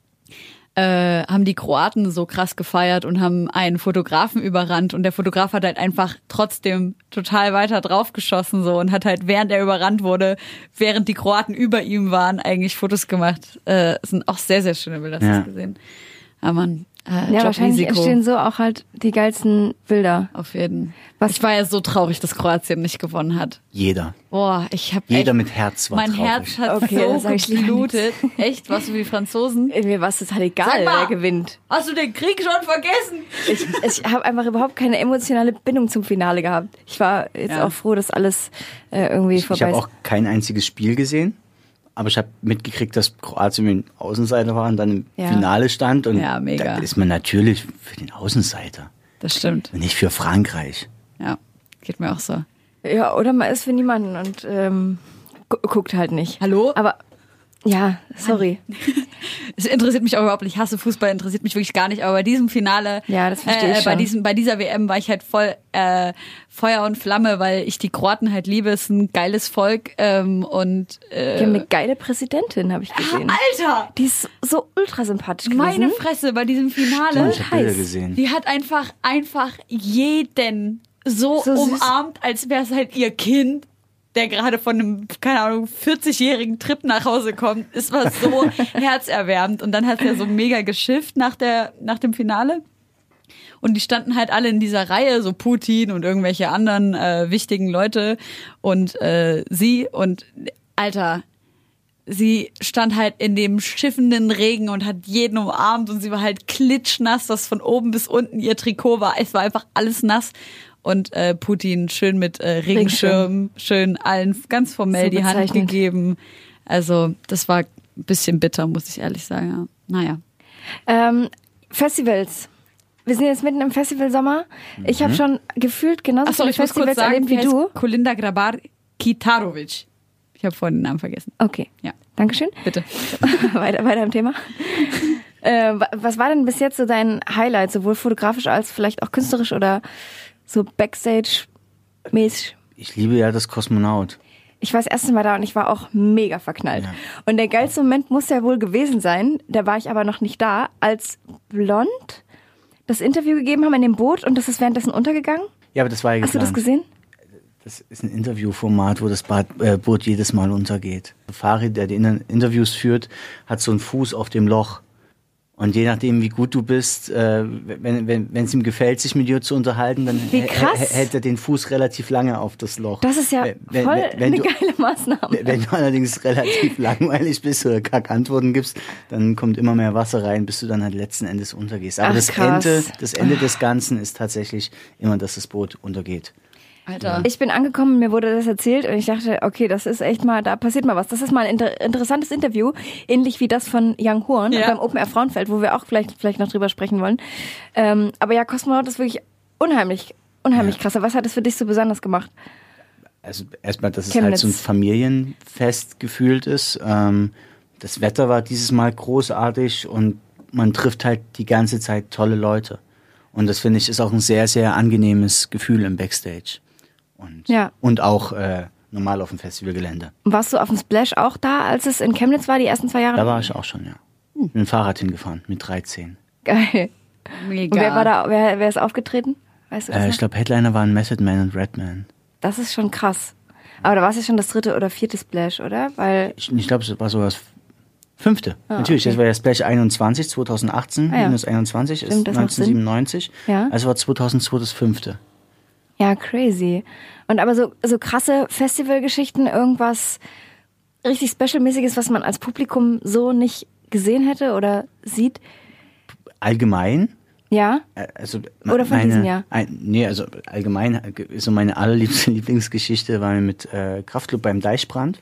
äh, haben die Kroaten so krass gefeiert und haben einen Fotografen überrannt und der Fotograf hat halt einfach trotzdem total weiter draufgeschossen so und hat halt, während er überrannt wurde, während die Kroaten über ihm waren, eigentlich Fotos gemacht. Äh, sind auch sehr, sehr schöne Bilder, hast du Ja. das gesehen. Aber man, äh, Ja, wahrscheinlich Jobrisiko. entstehen so auch halt die geilsten Bilder. Auf jeden. Was- Ich war ja so traurig, dass Kroatien nicht gewonnen hat. Jeder. Boah, ich hab Jeder echt, mit Herz war mein traurig. Herz hat Okay, das so sag ich lieber geblutet. Echt, was für die Franzosen? Mir war es total egal, Sag mal. wer gewinnt. Hast du den Krieg schon vergessen? Ich, ich habe einfach überhaupt keine emotionale Bindung zum Finale gehabt. Ich war jetzt Ja. auch froh, dass alles äh, irgendwie Ich, ich vorbei habe ist. auch kein einziges Spiel gesehen, aber ich habe mitgekriegt, dass Kroatien mit dem Außenseiter war und dann im Ja. Finale stand. Und Ja, mega. da ist man natürlich für den Außenseiter Das stimmt. und nicht für Frankreich. Ja, geht mir auch so. Ja, oder man ist für niemanden und ähm, gu guckt halt nicht. Hallo? Aber ja, sorry. Es interessiert mich auch überhaupt nicht. Ich hasse Fußball, interessiert mich wirklich gar nicht. Aber bei diesem Finale, Ja, das verstehe ich äh, bei schon. diesem, bei dieser W M war ich halt voll äh, Feuer und Flamme, weil ich die Kroaten halt liebe. Es ist ein geiles Volk ähm, und äh, Die haben eine geile Präsidentin, habe ich gesehen. Alter, Die ist so ultra sympathisch gewesen. meine Fresse bei diesem Finale. Ich habe Bilder heiß. gesehen. Die hat einfach, einfach jeden so, So süß. umarmt, als wäre es halt ihr Kind, der gerade von einem, keine Ahnung, vierzig-jährigen Trip nach Hause kommt. Es war so herzerwärmend. Und dann hat er so mega geschifft nach der, nach dem Finale. Und die standen halt alle in dieser Reihe, so Putin und irgendwelche anderen äh, wichtigen Leute und äh, sie und Alter, sie stand halt in dem schiffenden Regen und hat jeden umarmt und sie war halt klitschnass, dass von oben bis unten ihr Trikot war. Es war einfach alles nass. Und äh, Putin schön mit äh, Regenschirm, schön allen ganz formell So die Hand bezeichnend. gegeben. Also das war ein bisschen bitter, muss ich ehrlich sagen. Ja. Naja. Ähm, Festivals. Wir sind jetzt mitten im Festivalsommer. Ich habe schon gefühlt genauso Achso, viele ich muss kurz Festivals sagen, erlebt wie die heißt du. Kolinda Grabar Kitarovic. Ich habe vorhin den Namen vergessen. Okay, Ja, Dankeschön. bitte. weiter, weiter im Thema. Äh, wa- was war denn bis jetzt so dein Highlight, sowohl fotografisch als vielleicht auch künstlerisch oder so Backstage-mäßig? Ich liebe ja das Kosmonaut. Ich war das erste Mal da und ich war auch mega verknallt. Ja. Und der geilste Moment muss ja wohl gewesen sein, da war ich aber noch nicht da, als Blond das Interview gegeben haben in dem Boot und das ist währenddessen untergegangen. Ja, aber das war ja Hast du geplant. das gesehen? Das ist ein Interviewformat, wo das Bad, äh, Boot jedes Mal untergeht. Farid, der die In- Interviews führt, hat so einen Fuß auf dem Loch. Und je nachdem, wie gut du bist, äh, wenn wenn wenn es ihm gefällt, sich mit dir zu unterhalten, dann Wie hä- krass. hä- hält er den Fuß relativ lange auf das Loch. Das ist ja Wenn- wenn- voll wenn- wenn eine du- geile Maßnahme. Wenn du allerdings relativ langweilig bist oder Kackantworten gibst, dann kommt immer mehr Wasser rein, bis du dann halt letzten Endes untergehst. Aber Ach, das krass. Ende, das Ende des Ganzen ist tatsächlich immer, dass das Boot untergeht. Alter. Ich bin angekommen, mir wurde das erzählt und ich dachte, okay, das ist echt mal, da passiert mal was. Das ist mal ein inter interessantes Interview, ähnlich wie das von Young Horn Ja. beim Open Air Frauenfeld, wo wir auch vielleicht, vielleicht noch drüber sprechen wollen. Ähm, aber ja, Kosmonaut ist wirklich unheimlich, unheimlich krass. Was hat es für dich so besonders gemacht? Also erstmal, dass es Chemnitz. halt so ein Familienfest gefühlt ist. Ähm, das Wetter war dieses Mal großartig und man trifft halt die ganze Zeit tolle Leute. Und das finde ich ist auch ein sehr, sehr angenehmes Gefühl im Backstage. Und, Ja. und auch äh, normal auf dem Festivalgelände. Und warst du auf dem Splash auch da, als es in Chemnitz war, die ersten zwei Jahre? Da war ich auch schon, ja. Mit dem Fahrrad hingefahren, mit dreizehn. Geil. Mega. Und wer war da, wer, wer ist aufgetreten? Weißt du das Äh, noch? ich glaube, Headliner waren Method Man und Redman. Das ist schon krass. Aber da war es ja schon das dritte oder vierte Splash, oder? Weil, Ich, ich glaube, es war sogar das fünfte. Ah, Natürlich, okay. das war ja Splash einundzwanzig, zweitausendachtzehn, Ah, ja. minus einundzwanzig Stimmt, ist das macht Sinn. neunzehnhundertsiebenundneunzig. Ja. Also war zweitausendzwei das fünfte. ja, crazy. Und aber so, so krasse Festivalgeschichten, irgendwas richtig Special-mäßiges, was man als Publikum so nicht gesehen hätte oder sieht? Allgemein Ja? Also Oder von meine, diesem Jahr? Ein, nee, also allgemein, so meine allerliebste Lieblingsgeschichte war mit äh, Kraftklub beim Deichbrand.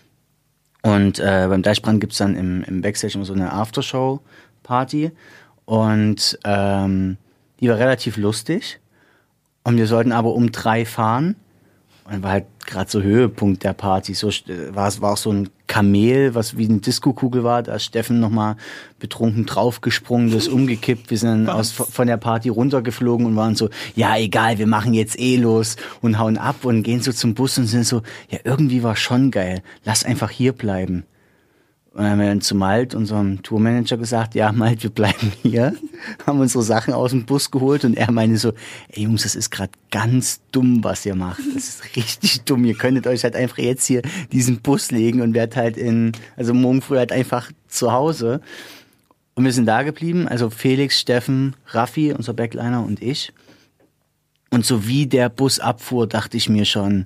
Und äh, beim Deichbrand gibt's dann im, im Backstage immer so eine Aftershow-Party. Und ähm, die war relativ lustig. Und wir sollten aber um drei fahren. Und dann war halt gerade so Höhepunkt der Party. So war es war auch so ein Kamel, was wie eine Diskokugel war. Da ist Steffen nochmal betrunken draufgesprungen, das ist umgekippt. Wir sind dann aus, von der Party runtergeflogen und waren so, ja egal, wir machen jetzt eh los und hauen ab und gehen so zum Bus und sind so, ja irgendwie war schon geil, lass einfach hier bleiben. Und dann haben wir dann zu Malt, unserem Tourmanager, gesagt, ja Malt, wir bleiben hier, haben unsere Sachen aus dem Bus geholt und er meinte so, ey Jungs, das ist gerade ganz dumm, was ihr macht. Das ist richtig dumm. Ihr könntet euch halt einfach jetzt hier diesen Bus legen und werdet halt in, also morgen früh halt einfach zu Hause. Und wir sind da geblieben, also Felix, Steffen, Raffi, unser Backliner und ich. Und so wie der Bus abfuhr, dachte ich mir schon,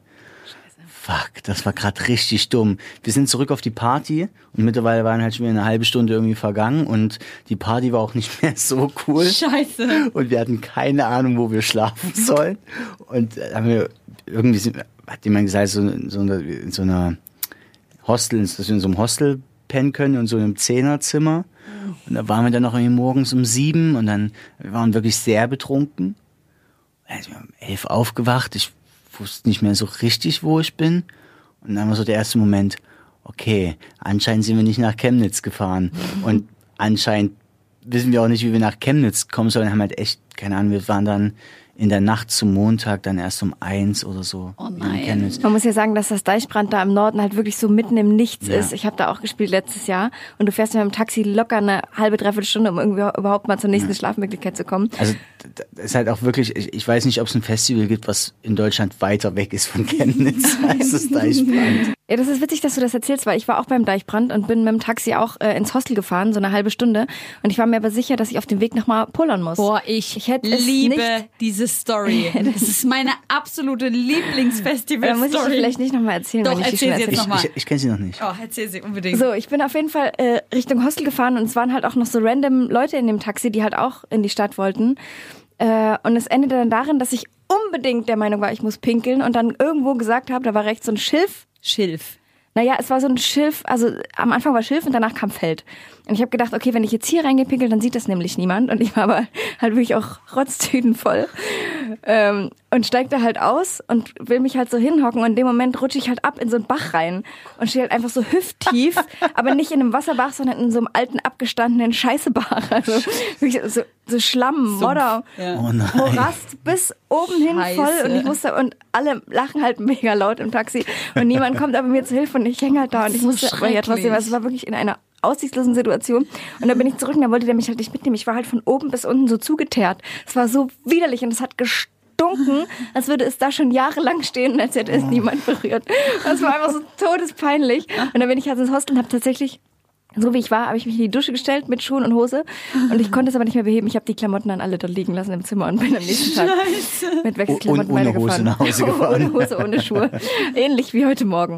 fuck, das war gerade richtig dumm. Wir sind zurück auf die Party und mittlerweile waren halt schon wieder eine halbe Stunde irgendwie vergangen und die Party war auch nicht mehr so cool. Scheiße. Und wir hatten keine Ahnung, wo wir schlafen sollen. Und da haben wir irgendwie, hat jemand gesagt, so, so in so einer Hostel, dass wir in so einem Hostel pennen können und so in einem Zehnerzimmer. Und da waren wir dann noch irgendwie morgens um sieben und dann wir waren wirklich sehr betrunken. Also wir haben um elf aufgewacht. Ich wusste nicht mehr so richtig, wo ich bin. Und dann war so der erste Moment, okay, anscheinend sind wir nicht nach Chemnitz gefahren. Und anscheinend wissen wir auch nicht, wie wir nach Chemnitz kommen sollen. Wir haben halt echt, keine Ahnung, wir waren dann in der Nacht zum Montag dann erst um eins oder so. Oh in nein. Chemnitz. Man muss ja sagen, dass das Deichbrand da im Norden halt wirklich so mitten im Nichts Ja. ist. Ich habe da auch gespielt letztes Jahr und du fährst mit dem Taxi locker eine halbe, dreiviertel Stunde, um irgendwie überhaupt mal zur nächsten Ja. Schlafmöglichkeit zu kommen. Also das ist halt auch wirklich, ich, ich weiß nicht, ob es ein Festival gibt, was in Deutschland weiter weg ist von Chemnitz als das Deichbrand. Ja, das ist witzig, dass du das erzählst, weil ich war auch beim Deichbrand und bin mit dem Taxi auch äh, ins Hostel gefahren, so eine halbe Stunde. Und ich war mir aber sicher, dass ich auf dem Weg nochmal pullern muss. Boah, ich, Ich hätte es liebe nicht- diese Story. Das ist meine absolute Da muss ich dir Lieblingsfestival-Story. vielleicht nicht nochmal erzählen, Doch, wenn ich die schon erzähl sie jetzt erzähle. noch mal. Ich, ich kenne sie noch nicht. Oh, erzähl sie unbedingt. So, ich bin auf jeden Fall äh, Richtung Hostel gefahren und es waren halt auch noch so random Leute in dem Taxi, die halt auch in die Stadt wollten. Äh, und es endete dann darin, dass ich unbedingt der Meinung war, ich muss pinkeln und dann irgendwo gesagt habe, da war rechts so ein Schilf. Schilf. Naja, es war so ein Schilf, also am Anfang war Schilf und danach kam Feld. Und ich habe gedacht, okay, wenn ich jetzt hier reingepinkelt, dann sieht das nämlich niemand. Und ich war aber halt wirklich auch rotztütenvoll. Ähm, und steig da halt aus und will mich halt so hinhocken. Und in dem Moment rutsche ich halt ab in so einen Bach rein und stehe halt einfach so hüfttief, aber nicht in einem Wasserbach, sondern in so einem alten, abgestandenen Scheißebach. Also wirklich so, so Schlamm, Modder, Ja. Oh nein. Morast bis oben hin Scheiße. voll. Und ich musste, und alle lachen halt mega laut im Taxi. Und niemand kommt aber mir zu Hilfe und ich hänge halt da und ich So musste aber ja trotzdem, schrecklich. also es war wirklich in einer aussichtslosen Situation. Und dann bin ich zurück und dann wollte der mich halt nicht mitnehmen. Ich war halt von oben bis unten so zugeteert. Es war so widerlich und es hat gestunken, als würde es da schon jahrelang stehen und als hätte es niemand berührt. Das war einfach so todespeinlich. Und dann bin ich halt ins Hostel und habe tatsächlich, so wie ich war, habe ich mich in die Dusche gestellt mit Schuhen und Hose und ich konnte es aber nicht mehr beheben. Ich habe die Klamotten dann alle dort liegen lassen im Zimmer und bin am nächsten Tag mit Wechselklamotten Oh, und ohne Hose weitergefahren. nach Hause gefahren. Ohne Hose, ohne Schuhe. Ähnlich wie heute Morgen.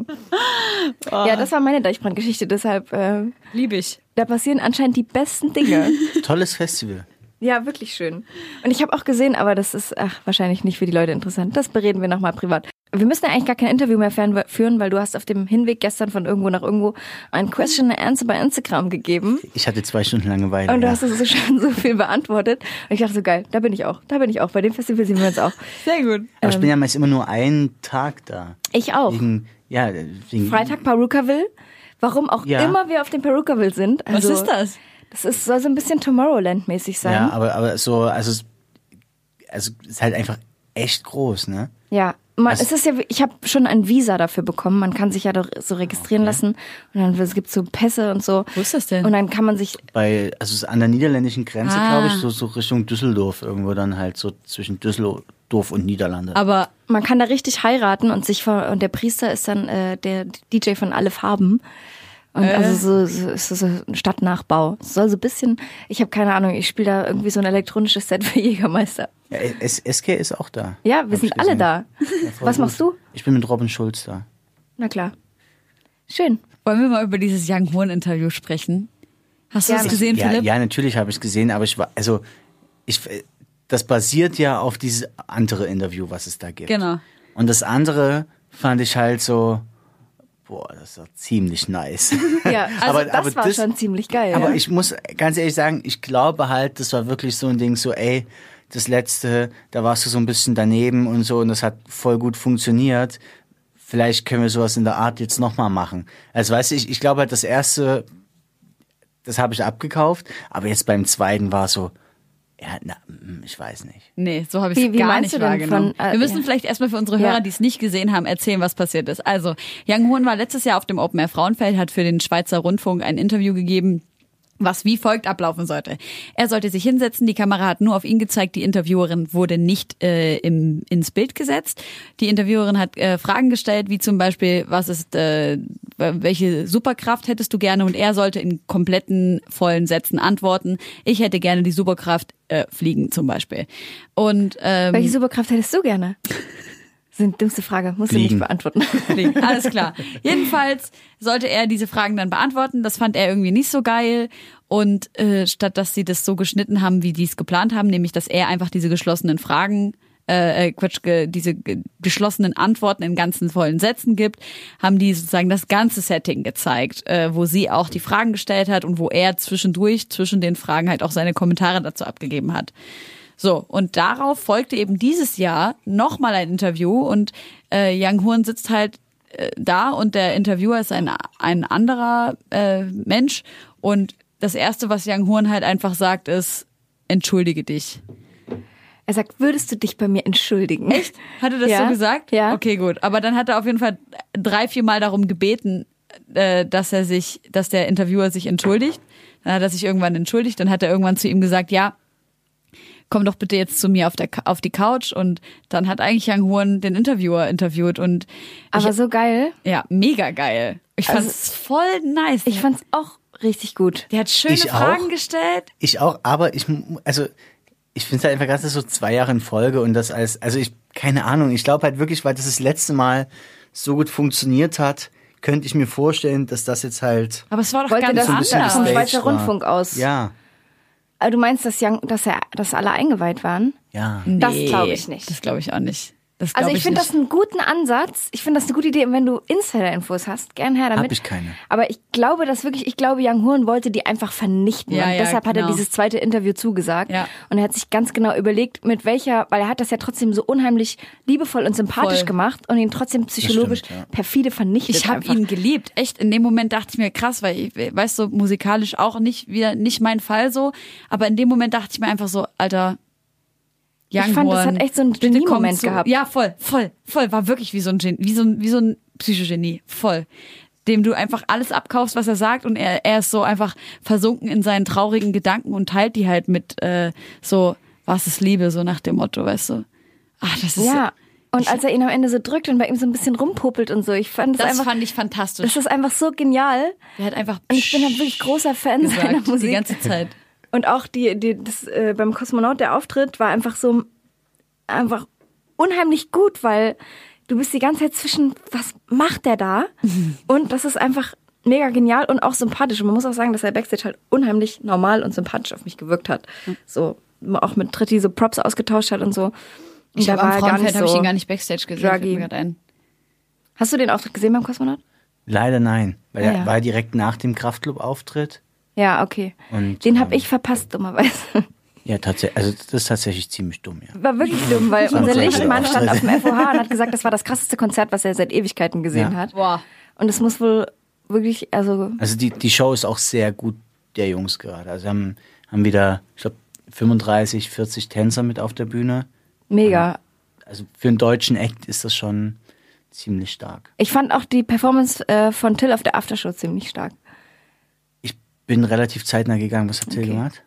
Ja, das war meine Deichbrandgeschichte, deshalb äh, Lieb ich. da passieren anscheinend die besten Dinge. Tolles Festival. Ja, wirklich schön. Und ich habe auch gesehen, aber das ist ach, wahrscheinlich nicht für die Leute interessant. Das bereden wir nochmal privat. Wir müssen ja eigentlich gar kein Interview mehr fern- führen, weil du hast auf dem Hinweg gestern von irgendwo nach irgendwo ein Question and Answer bei Instagram gegeben. Ich hatte zwei Stunden Langeweile. Und du ja. hast also schon so viel beantwortet. Und ich dachte so, geil, da bin ich auch. Da bin ich auch. Bei dem Festival sehen wir uns auch. Sehr gut. Aber ich bin ja meist immer nur einen Tag da. Ich auch. Wegen, ja, wegen, Freitag Perukaville. Warum auch Ja. immer wir auf dem Perukaville sind. Was Also, ist das? Das ist, soll so ein bisschen Tomorrowland-mäßig sein. Ja, aber, aber so, also, es- also, es ist halt einfach echt groß, ne? Ja, man, Also- es ist ja, ich habe schon ein Visa dafür bekommen. Man kann sich ja doch so registrieren lassen und dann es gibt so Pässe und so. Wo ist das denn? Und dann kann man sich, Bei, also es ist an der niederländischen Grenze, Ah. glaube ich, so, so Richtung Düsseldorf irgendwo dann halt, so zwischen Düsseldorf und Niederlande. Aber man kann da richtig heiraten und sich ver, und der Priester ist dann äh, der D J von Alle Farben. Und Äh. also so, so ist so ein Stadtnachbau. Es soll so ein bisschen, ich habe keine Ahnung, ich spiele da irgendwie so ein elektronisches Set für Jägermeister. Ja, S- SK ist auch da. Ja, wir Hab ich sind alle gesehen. da. Ja, voll Was gut. machst du? Ich bin mit Robin Schulz da. Na klar. Schön. wollen wir mal über dieses Young Horn Interview sprechen? Hast du Gerne. das gesehen, Ja, Philipp? ja, natürlich habe ich es gesehen, aber ich war, also ich, das basiert ja auf dieses andere Interview, was es da gibt. Genau. Und das andere fand ich halt so, boah, das ist doch ziemlich nice. Ja, also aber, das aber war das, schon ziemlich geil. Aber ja. ich muss ganz ehrlich sagen, ich glaube halt, das war wirklich so ein Ding, so ey, das letzte, da warst du so ein bisschen daneben und so und das hat voll gut funktioniert. Vielleicht können wir sowas in der Art jetzt nochmal machen. Also weißt du, ich, ich glaube halt, das erste, das habe ich abgekauft, aber jetzt beim zweiten war so, ja, na, ich weiß nicht. Nee, so habe ich Wie- es wie gar meinst nicht du denn wahrgenommen. von, äh, Wir müssen ja. vielleicht erstmal für unsere Hörer, Ja. die es nicht gesehen haben, erzählen, was passiert ist. Also, Young Hoon war letztes Jahr auf dem Open Air Frauenfeld, hat für den Schweizer Rundfunk ein Interview gegeben, was wie folgt ablaufen sollte. Er sollte sich hinsetzen, die Kamera hat nur auf ihn gezeigt, die Interviewerin wurde nicht äh, im, ins Bild gesetzt. Die Interviewerin hat äh, Fragen gestellt, wie zum Beispiel, was ist, äh, welche Superkraft hättest du gerne? Und er sollte in kompletten, vollen Sätzen antworten. Ich hätte gerne die Superkraft äh, fliegen zum Beispiel. Und ähm, Welche Superkraft hättest du gerne? Das ist eine dümmste Frage, musst du Fliegen. nicht beantworten. Fliegen. Alles klar. Jedenfalls sollte er diese Fragen dann beantworten. Das fand er irgendwie nicht so geil. Und äh, statt dass sie das so geschnitten haben, wie die es geplant haben, nämlich dass er einfach diese geschlossenen Fragen, äh, Quatsch, ge, diese ge, geschlossenen Antworten in ganzen vollen Sätzen gibt, haben die sozusagen das ganze Setting gezeigt, äh, wo sie auch die Fragen gestellt hat und wo er zwischendurch, zwischen den Fragen halt auch seine Kommentare dazu abgegeben hat. So, und darauf folgte eben dieses Jahr nochmal ein Interview und äh, Young Hoon sitzt halt äh, da und der Interviewer ist ein, ein anderer äh, Mensch und das Erste, was Young Hoon halt einfach sagt, ist, entschuldige dich. Er sagt, würdest du dich bei mir entschuldigen? Echt? Hat er das Ja. so gesagt? Ja. Okay, gut. Aber dann hat er auf jeden Fall drei, vier Mal darum gebeten, äh, dass er sich, dass der Interviewer sich entschuldigt. Dann hat er sich irgendwann entschuldigt. Dann hat er irgendwann zu ihm gesagt, ja, komm doch bitte jetzt zu mir auf der auf die Couch. Und dann hat eigentlich Young Hoon den Interviewer interviewt und Aber ich, so geil. ja, mega geil. Ich Also, fand's voll nice. Ich fand's auch richtig gut. Der hat schöne Ich Fragen auch. gestellt. Ich auch, aber ich, also, ich finde es halt einfach ganz so zwei Jahre in Folge und das als, also ich, keine Ahnung, ich glaube halt wirklich, weil das das letzte Mal so gut funktioniert hat, könnte ich mir vorstellen, dass das jetzt halt Aber es war doch Wollte ganz das so ein bisschen anders. vom gestaged Schweizer war. Rundfunk aus. Ja, Aber du meinst, dass, Young, dass, er, dass alle eingeweiht waren? ja. Das Nee, glaube ich nicht. Das glaube ich auch nicht. Das Also glaub ich finde nicht. das einen guten Ansatz. Ich finde das eine gute Idee. Und wenn du Insider-Infos hast, gern her damit. Hab ich keine. Aber ich glaube, dass wirklich, ich glaube, Young Hoon wollte die einfach vernichten. Ja, und ja, deshalb hat er genau. dieses zweite Interview zugesagt. Ja. Und er hat sich ganz genau überlegt, mit welcher, weil er hat das ja trotzdem so unheimlich liebevoll und sympathisch Voll. gemacht und ihn trotzdem psychologisch stimmt, ja. perfide vernichtet. Ich habe einfach. ihn geliebt. Echt, in dem Moment dachte ich mir, krass, weil ich, weißt du, musikalisch auch nicht wieder nicht mein Fall so. Aber in dem Moment dachte ich mir einfach so, Alter, Young Ich fand, das Hoon, hat echt so einen bitte komm Genie-Moment zu- gehabt. Ja, voll, voll, voll. War wirklich wie so ein Gen, wie so ein, wie so ein Psychogenie. Voll. Dem du einfach alles abkaufst, was er sagt und er, er ist so einfach versunken in seinen traurigen Gedanken und teilt die halt mit äh, so, was ist Liebe, so nach dem Motto, weißt du. Ach, das ist Ja. Und als er ihn am Ende so drückt und bei ihm so ein bisschen rumpopelt und so, ich fand das, das einfach, fand ich fantastisch. das ist einfach so genial. Der hat einfach Und ich bin ein wirklich großer Fan seiner gesagt, Musik. die ganze Zeit. Und auch die, die, das, äh, beim Kosmonaut, der Auftritt war einfach so, einfach unheimlich gut, weil du bist die ganze Zeit zwischen, was macht der da? Und das ist einfach mega genial und auch sympathisch. Und man muss auch sagen, dass er Backstage halt unheimlich normal und sympathisch auf mich gewirkt hat. So, auch mit Tritti so Props ausgetauscht hat und so. Und Ich da glaube, am war er gar Frauenfeld nicht habe ich so ihn gar nicht Backstage gesehen. druggy. fällt mir grad ein. Hast du den Auftritt gesehen beim Kosmonaut? Leider nein, weil Ah, er ja. war direkt nach dem Kraftclub-Auftritt. Ja, okay. Und, Den habe ähm, ich verpasst, dummerweise. Ja, tatsächlich, also das ist tatsächlich ziemlich dumm, ja. War wirklich dumm, weil war unser so ein Lichtmann stand Auftritt. auf dem F O H und hat gesagt, das war das krasseste Konzert, was er seit Ewigkeiten gesehen Ja. hat. Boah. Und es muss wohl wirklich, also Also die, die Show ist auch sehr gut der Jungs gerade. Also haben, haben wieder, ich glaube, fünfunddreißig, vierzig Tänzer mit auf der Bühne. mega. Also für einen deutschen Act ist das schon ziemlich stark. Ich fand auch die Performance äh, von Till auf der Aftershow ziemlich stark. Ich bin relativ zeitnah gegangen. Was hat Till Okay. gemacht?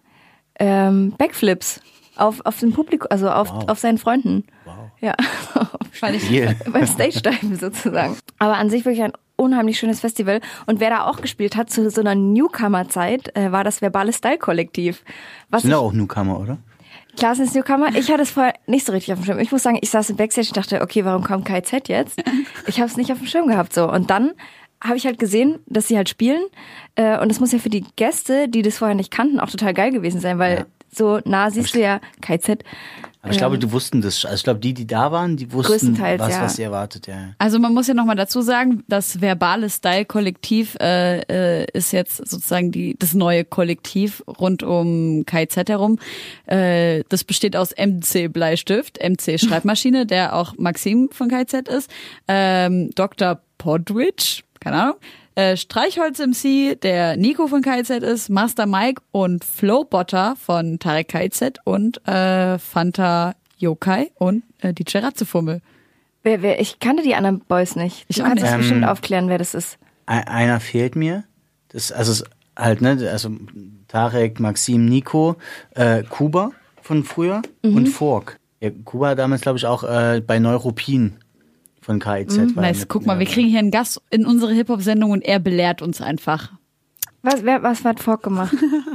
Ähm, Backflips auf, auf dem Publikum, also auf, Wow. auf seinen Freunden. Wow. Ja, Fand ich Viel. beim Stage-Diven sozusagen. Aber an sich wirklich ein unheimlich schönes Festival. Und wer da auch gespielt hat zu so einer Newcomer-Zeit, äh, war das Verbale Style-Kollektiv. Was Sind ich, doch auch Newcomer, oder? Klar, sind es Newcomer. Ich hatte es vorher nicht so richtig auf dem Schirm. Ich muss sagen, ich saß im Backstage und dachte, okay, warum kommt K Z jetzt? Ich habe es nicht auf dem Schirm gehabt so. Und dann habe ich halt gesehen, dass sie halt spielen. Äh, und das muss ja für die Gäste, die das vorher nicht kannten, auch total geil gewesen sein, weil Ja. so nah siehst du ja K Z. Aber ich glaube, die wussten das. Also ich glaube, die, die da waren, die wussten, Größtenteils, was, ja. was sie erwartet. Ja. Also man muss ja nochmal dazu sagen, das verbale Style-Kollektiv äh, äh, ist jetzt sozusagen die, das neue Kollektiv rund um K Z herum. Äh, das besteht aus M C Bleistift, M C Schreibmaschine, der auch Maxim von K Z ist, ähm, Doktor Podwitch, keine Ahnung, äh, Streichholz-M C, der Nico von K Z ist, Master Mike und Flowbotter von Tarek K Z und äh, Fanta Yokai und äh, die Ratzefummel. Wer, wer, ich kannte die anderen Boys nicht. Ich du auch kannst nicht. uns bestimmt Ähm, aufklären, wer das ist. Ein- Einer fehlt mir. Das, also es halt, ne, also Tarek, Maxim, Nico, äh, Kuba von früher Mhm. und Fork. Ja, Kuba hat damals, glaube ich, auch äh, bei Neuruppin von K Z. war er Nice, mit- guck mal, wir kriegen hier einen Gast in unsere Hip-Hop-Sendung und er belehrt uns einfach. Was, wer, was hat Fork gemacht?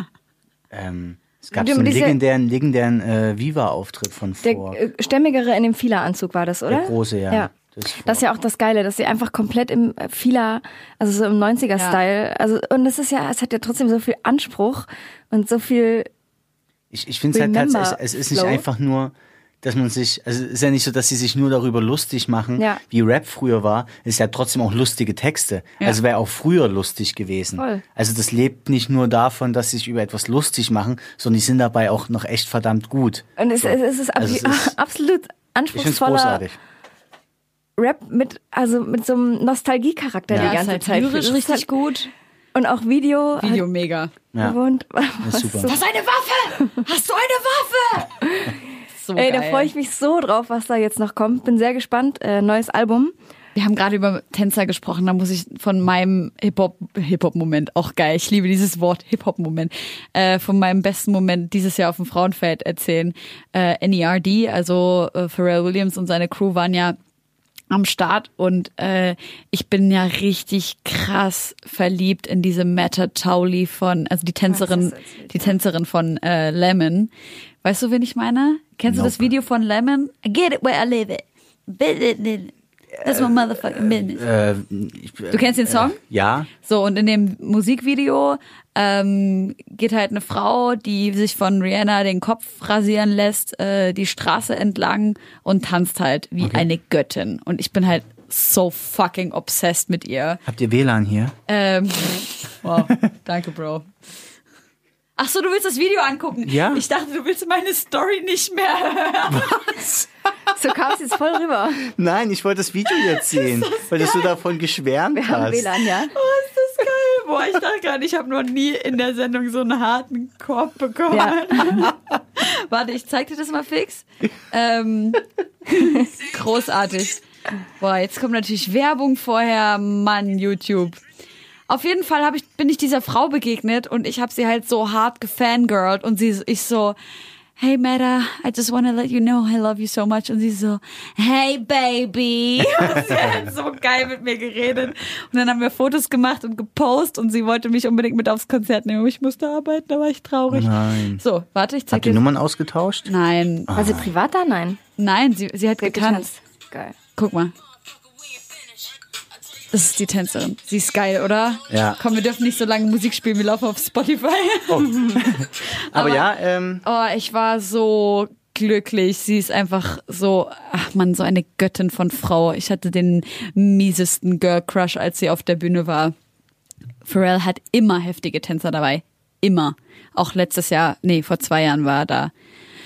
Ähm, es gab Die- so einen diese- legendären, legendären äh, Viva-Auftritt von Der Fork. äh, stämmigere in dem Fila-Anzug war das, oder? Der große, ja. Ja. Das ist Das ist ja auch das Geile, dass sie einfach komplett im äh, Fila, also so im neunziger-Style, also und es ist ja, es hat ja trotzdem so viel Anspruch und so viel. Ich, ich finde es halt Remember tatsächlich, es ist nicht Flow. einfach nur, dass man sich, also es ist ja nicht so, dass sie sich nur darüber lustig machen, Ja. wie Rap früher war. Es ist ja trotzdem auch lustige Texte. Ja. Also wäre auch früher lustig gewesen. Voll. Also das lebt nicht nur davon, dass sie sich über etwas lustig machen, sondern die sind dabei auch noch echt verdammt gut. Und es, es, es ist, ab- Also es ist- absolut Ich finde es anspruchsvoller großartig. Rap mit, also mit so einem Nostalgiecharakter Ja. die Ja, ganze ist halt Zeit. lyrisch Das ist richtig halt, gut. und auch Video. Video mega. Ja. Gewohnt. ist super. So, Hast du eine Waffe? Hast du eine Waffe? So ey, da geil. freue ich mich so drauf, was da jetzt noch kommt. Bin sehr gespannt. Äh, neues Album. Wir haben gerade über Tänzer gesprochen, da muss ich von meinem Hip-Hop, Hip-Hop-Moment, auch geil, ich liebe dieses Wort Hip-Hop-Moment, äh, von meinem besten Moment dieses Jahr auf dem Frauenfeld erzählen. Äh, N E R D, also äh, Pharrell Williams und seine Crew waren ja am Start und äh, ich bin ja richtig krass verliebt in diese Meta Towley von, also die Tänzerin, Was ist das jetzt? die Tänzerin von äh, Lemon. Weißt du, wen ich meine? Kennst Nope. du das Video von Lemon? I get it where I live it. That's my motherfucking business. Äh, ich, Du kennst den Song? Äh, ja. So, und in dem Musikvideo ähm, geht halt eine Frau, die sich von Rihanna den Kopf rasieren lässt, äh, die Straße entlang und tanzt halt wie Okay. eine Göttin. Und ich bin halt so fucking obsessed mit ihr. Habt ihr W L A N hier? Ähm, wow, danke, Bro. Ach so, du willst das Video angucken? Ja. Ich dachte, du willst meine Story nicht mehr hören. So kam es jetzt voll rüber. Nein, ich wollte das Video jetzt sehen, weil du davon geschwärmt Wir haben hast. W L A N, ja. Oh, ist das geil. Boah, ich dachte gerade, ich habe noch nie in der Sendung so einen harten Korb bekommen. Ja. Warte, ich zeig dir das mal fix. Ähm, großartig. Boah, jetzt kommt natürlich Werbung vorher. Mann, YouTube. Auf jeden Fall hab ich, bin ich dieser Frau begegnet und ich habe sie halt so hart gefangirlt und sie, ich so, hey Meta, I just want to let you know I love you so much. Und sie so, hey baby. Und sie hat so geil mit mir geredet. Und dann haben wir Fotos gemacht und gepostet und sie wollte mich unbedingt mit aufs Konzert nehmen. Ich musste arbeiten, da war ich traurig. Nein. So, warte, ich zeig Habt ihr dir. Nummern ausgetauscht? Nein, War sie privat da? Nein. nein, sie, sie hat Sie hat getanzt. Geil. Guck mal. Das ist die Tänzerin. Sie ist geil, oder? Ja. Komm, wir dürfen nicht so lange Musik spielen, wir laufen auf Spotify. Oh. Aber, Aber- ja, ähm, Oh, ich war so glücklich. Sie ist einfach so, ach man, so eine Göttin von Frau. Ich hatte den miesesten Girl Crush, als sie auf der Bühne war. Pharrell hat immer heftige Tänzer dabei. Immer. Auch letztes Jahr, nee, vor zwei Jahren war er da.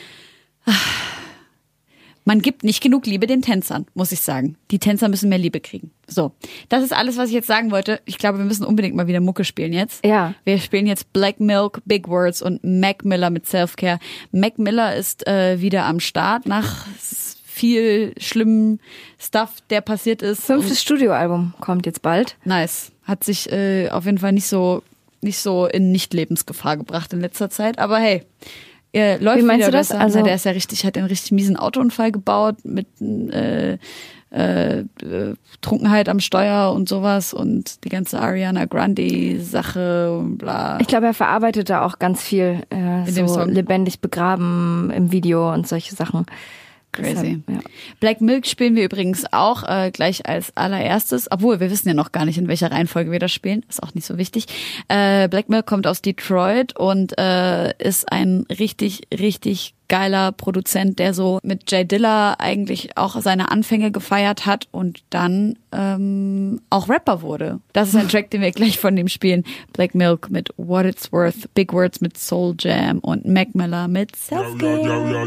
Man gibt nicht genug Liebe den Tänzern, muss ich sagen. Die Tänzer müssen mehr Liebe kriegen. So, das ist alles, was ich jetzt sagen wollte. Ich glaube, wir müssen unbedingt mal wieder Mucke spielen jetzt. Ja. Wir spielen jetzt Black Milk, Big Words und Mac Miller mit Self-Care. Mac Miller ist äh, wieder am Start nach viel schlimmem Stuff, der passiert ist. Fünftes Studioalbum kommt jetzt bald. Nice. Hat sich äh, auf jeden Fall nicht so nicht so in Nicht-Lebensgefahr gebracht in letzter Zeit. Aber hey, er läuft Wie meinst wieder du das? besser. Also- Na, der ist ja richtig, hat einen richtig miesen Autounfall gebaut mit äh, äh, äh, Trunkenheit am Steuer und sowas und die ganze Ariana Grande Sache und bla. Ich glaube, er verarbeitet da auch ganz viel, äh, In dem so Song. lebendig begraben im Video und solche Sachen. Crazy. Deshalb, ja. Black Milk spielen wir übrigens auch äh, gleich als allererstes, obwohl wir wissen ja noch gar nicht, in welcher Reihenfolge wir das spielen, ist auch nicht so wichtig. Äh, Black Milk kommt aus Detroit und äh, ist ein richtig, richtig geiler Produzent, der so mit Jay Dilla eigentlich auch seine Anfänge gefeiert hat und dann ähm, auch Rapper wurde. Das ist ein Track, den wir gleich von dem spielen. Black Milk mit What It's Worth, Big Words mit Soul Jam und Mac Miller mit Self-Care.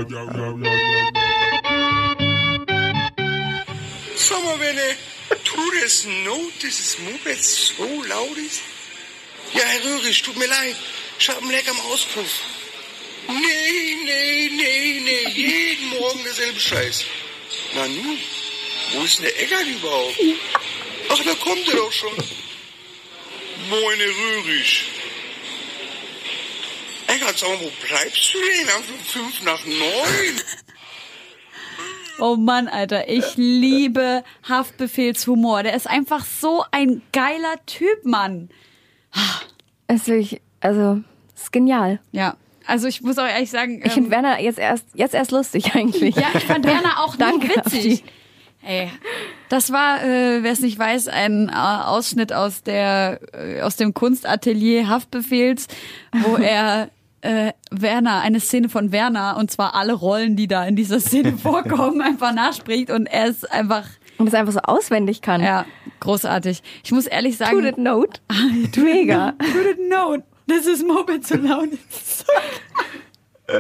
Sag mal, wenn er tut es not, dieses Moped so laut ist? Ja, Herr Röhrig, tut mir leid. Ich hab einen Leck am Auspuff. Nee, nee, nee, nee. Jeden Morgen derselbe Scheiß. Na nun, wo ist denn der Eggert überhaupt? Ach, da kommt er doch schon. Moin, Herr Röhrig. Eggert, sag mal, wo bleibst du denn? Wir haben schon fünf nach neun. Oh Mann, Alter, ich liebe Haftbefehlshumor. Der ist einfach so ein geiler Typ, Mann. Es ist wirklich, also, es ist genial. Ja, also ich muss auch ehrlich sagen... Ich ähm, finde Werner jetzt erst, jetzt erst lustig eigentlich. Ja, ich fand Werner auch Danke, nie witzig. Ey, das war, äh, wer es nicht weiß, ein äh, Ausschnitt aus der äh, aus dem Kunstatelier Haftbefehls, wo er äh, Werner, eine Szene von Werner, und zwar alle Rollen, die da in dieser Szene vorkommen, einfach nachspricht und er ist einfach... Und es einfach so auswendig kann. Ja, großartig. Ich muss ehrlich sagen... To the note. Mega. To the note. This is Moped so loud. So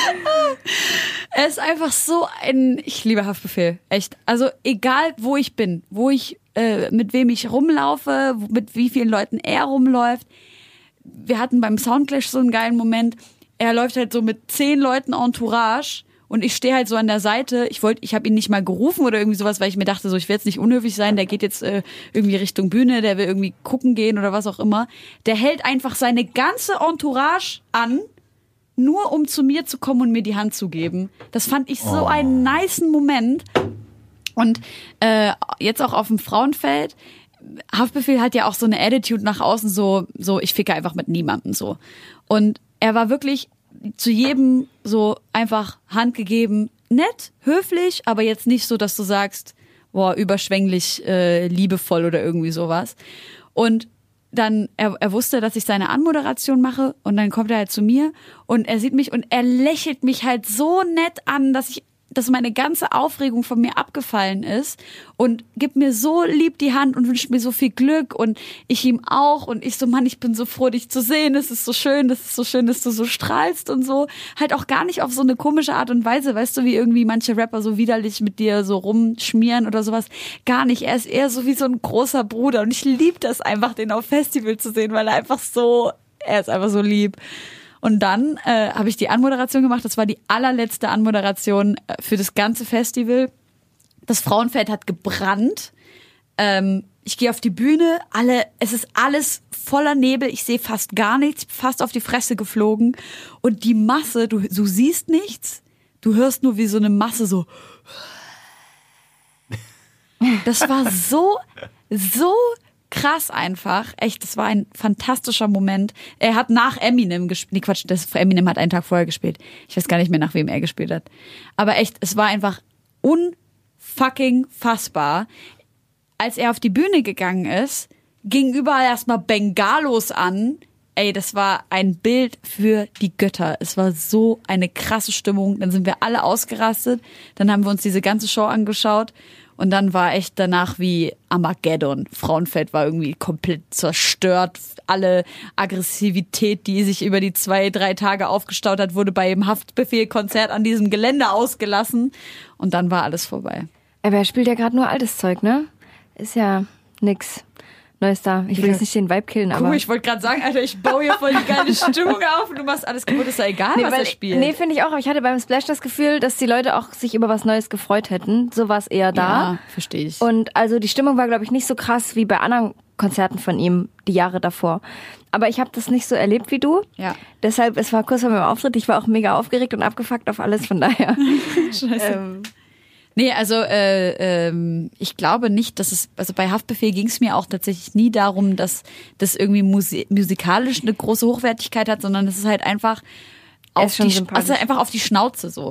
er ist einfach so ein... Ich liebe Haftbefehl. Echt. Also egal, wo ich bin, wo ich, äh, mit wem ich rumlaufe, mit wie vielen Leuten er rumläuft. Wir hatten beim Soundclash so einen geilen Moment. Er läuft halt so mit zehn Leuten Entourage und ich stehe halt so an der Seite. Ich wollte, ich habe ihn nicht mal gerufen oder irgendwie sowas, weil ich mir dachte, so ich will jetzt nicht unhöflich sein. Der geht jetzt äh, irgendwie Richtung Bühne, der will irgendwie gucken gehen oder was auch immer. Der hält einfach seine ganze Entourage an, nur um zu mir zu kommen und mir die Hand zu geben. Das fand ich so oh. einen nicen Moment. Und äh, jetzt auch auf dem Frauenfeld. Haftbefehl hat ja auch so eine Attitude nach außen, so, so ich ficke einfach mit niemandem so. Und er war wirklich zu jedem so einfach Hand gegeben, nett, höflich, aber jetzt nicht so, dass du sagst, boah, überschwänglich, äh, liebevoll oder irgendwie sowas. Und dann, er, er wusste, dass ich seine Anmoderation mache und dann kommt er halt zu mir und er sieht mich und er lächelt mich halt so nett an, dass ich dass meine ganze Aufregung von mir abgefallen ist und gibt mir so lieb die Hand und wünscht mir so viel Glück und ich ihm auch und ich so, Mann, ich bin so froh, dich zu sehen, es ist so schön, es ist so schön, dass du so strahlst und so. Halt auch gar nicht auf so eine komische Art und Weise, weißt du, wie irgendwie manche Rapper so widerlich mit dir so rumschmieren oder sowas. Gar nicht, er ist eher so wie so ein großer Bruder und ich liebe das einfach, den auf Festival zu sehen, weil er einfach so, er ist einfach so lieb. Und dann äh, habe ich die Anmoderation gemacht. Das war die allerletzte Anmoderation für das ganze Festival. Das Frauenfeld hat gebrannt. Ähm, ich gehe auf die Bühne. Alle, es ist alles voller Nebel. Ich sehe fast gar nichts. Fast auf die Fresse geflogen. Und die Masse, du, du siehst nichts. Du hörst nur wie so eine Masse so. Das war so, so krass einfach. Echt, das war ein fantastischer Moment. Er hat nach Eminem gespielt. Nee, Quatsch, das Eminem hat einen Tag vorher gespielt. Ich weiß gar nicht mehr, nach wem er gespielt hat. Aber echt, es war einfach unfucking fassbar. Als er auf die Bühne gegangen ist, ging überall erstmal Bengalos an. Ey, das war ein Bild für die Götter. Es war so eine krasse Stimmung. Dann sind wir alle ausgerastet. Dann haben wir uns diese ganze Show angeschaut. Und dann war echt danach wie Armageddon. Frauenfeld war irgendwie komplett zerstört. Alle Aggressivität, die sich über die zwei, drei Tage aufgestaut hat, wurde bei dem Haftbefehl-Konzert an diesem Gelände ausgelassen. Und dann war alles vorbei. Aber er spielt ja gerade nur altes Zeug, ne? Ist ja nix Neues da. Ich will Ja. jetzt nicht den Vibe killen, aber... Cool, ich wollte gerade sagen, Alter, ich baue hier voll die geile Stimmung auf und du machst alles kaputt. Ist ja egal, Nee, was weil, er spielt. nee, finde ich auch. Aber ich hatte beim Splash das Gefühl, dass die Leute auch sich über was Neues gefreut hätten. So war es eher da. Ja, verstehe ich. Und also die Stimmung war, glaube ich, nicht so krass wie bei anderen Konzerten von ihm die Jahre davor. Aber ich habe das nicht so erlebt wie du. Ja. Deshalb, es war kurz vor meinem Auftritt. Ich war auch mega aufgeregt und abgefuckt auf alles. Von daher. Scheiße. ähm, Nee, also äh, ähm, ich glaube nicht, dass es, also bei Haftbefehl ging es mir auch tatsächlich nie darum, dass das irgendwie musi- musikalisch eine große Hochwertigkeit hat, sondern es ist halt einfach Er auf ist schon die, sympathisch. also einfach auf die Schnauze so.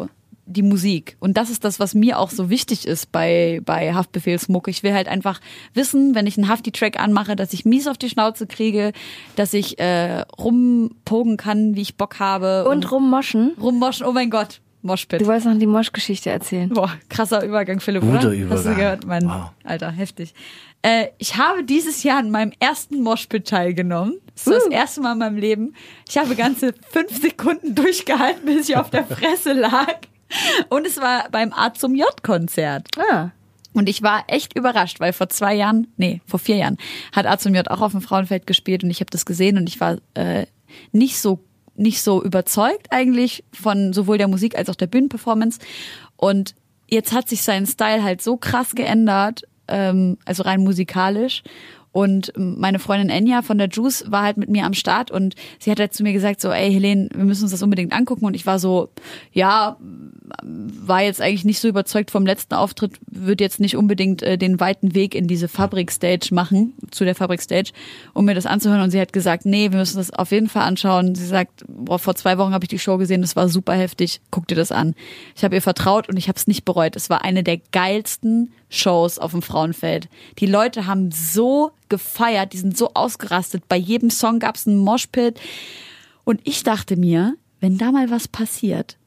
die Musik. Und das ist das, was mir auch so wichtig ist bei, bei Haftbefehlsmuck. Ich will halt einfach wissen, wenn ich einen Hafti-Track anmache, dass ich mies auf die Schnauze kriege, dass ich äh, rumpogen kann, wie ich Bock habe. Und, und rummoschen. Rummoschen, oh mein Gott. Moshpit. Du wolltest noch die Mosch-Geschichte erzählen. Boah, krasser Übergang, Philipp, Guter oder? Übergang. Hast du gehört? Mein, wow. Alter, heftig. Äh, ich habe dieses Jahr an meinem ersten Moshpit teilgenommen. Das ist uh. das erste Mal in meinem Leben. Ich habe ganze fünf Sekunden durchgehalten, bis ich auf der Fresse lag. Und es war beim A zum J-Konzert. Ah. Und ich war echt überrascht, weil vor zwei Jahren, nee, vor vier Jahren, hat A zum J auch auf dem Frauenfeld gespielt und ich habe das gesehen und ich war äh, nicht so nicht so überzeugt eigentlich von sowohl der Musik als auch der Bühnenperformance. Und jetzt hat sich sein Style halt so krass geändert, ähm, also rein musikalisch. Und meine Freundin Enya von der Juice war halt mit mir am Start und sie hat halt zu mir gesagt so, ey Helene, wir müssen uns das unbedingt angucken. Und ich war so, ja, war jetzt eigentlich nicht so überzeugt vom letzten Auftritt, würde jetzt nicht unbedingt äh, den weiten Weg in diese Fabrik-Stage machen, zu der Fabrik-Stage, um mir das anzuhören. Und sie hat gesagt, nee, wir müssen das auf jeden Fall anschauen. Sie sagt, boah, vor zwei Wochen habe ich die Show gesehen, das war super heftig, guck dir das an. Ich habe ihr vertraut und ich habe es nicht bereut. Es war eine der geilsten Shows auf dem Frauenfeld. Die Leute haben so gefeiert, die sind so ausgerastet. Bei jedem Song gab es einen Moshpit. Und ich dachte mir, wenn da mal was passiert,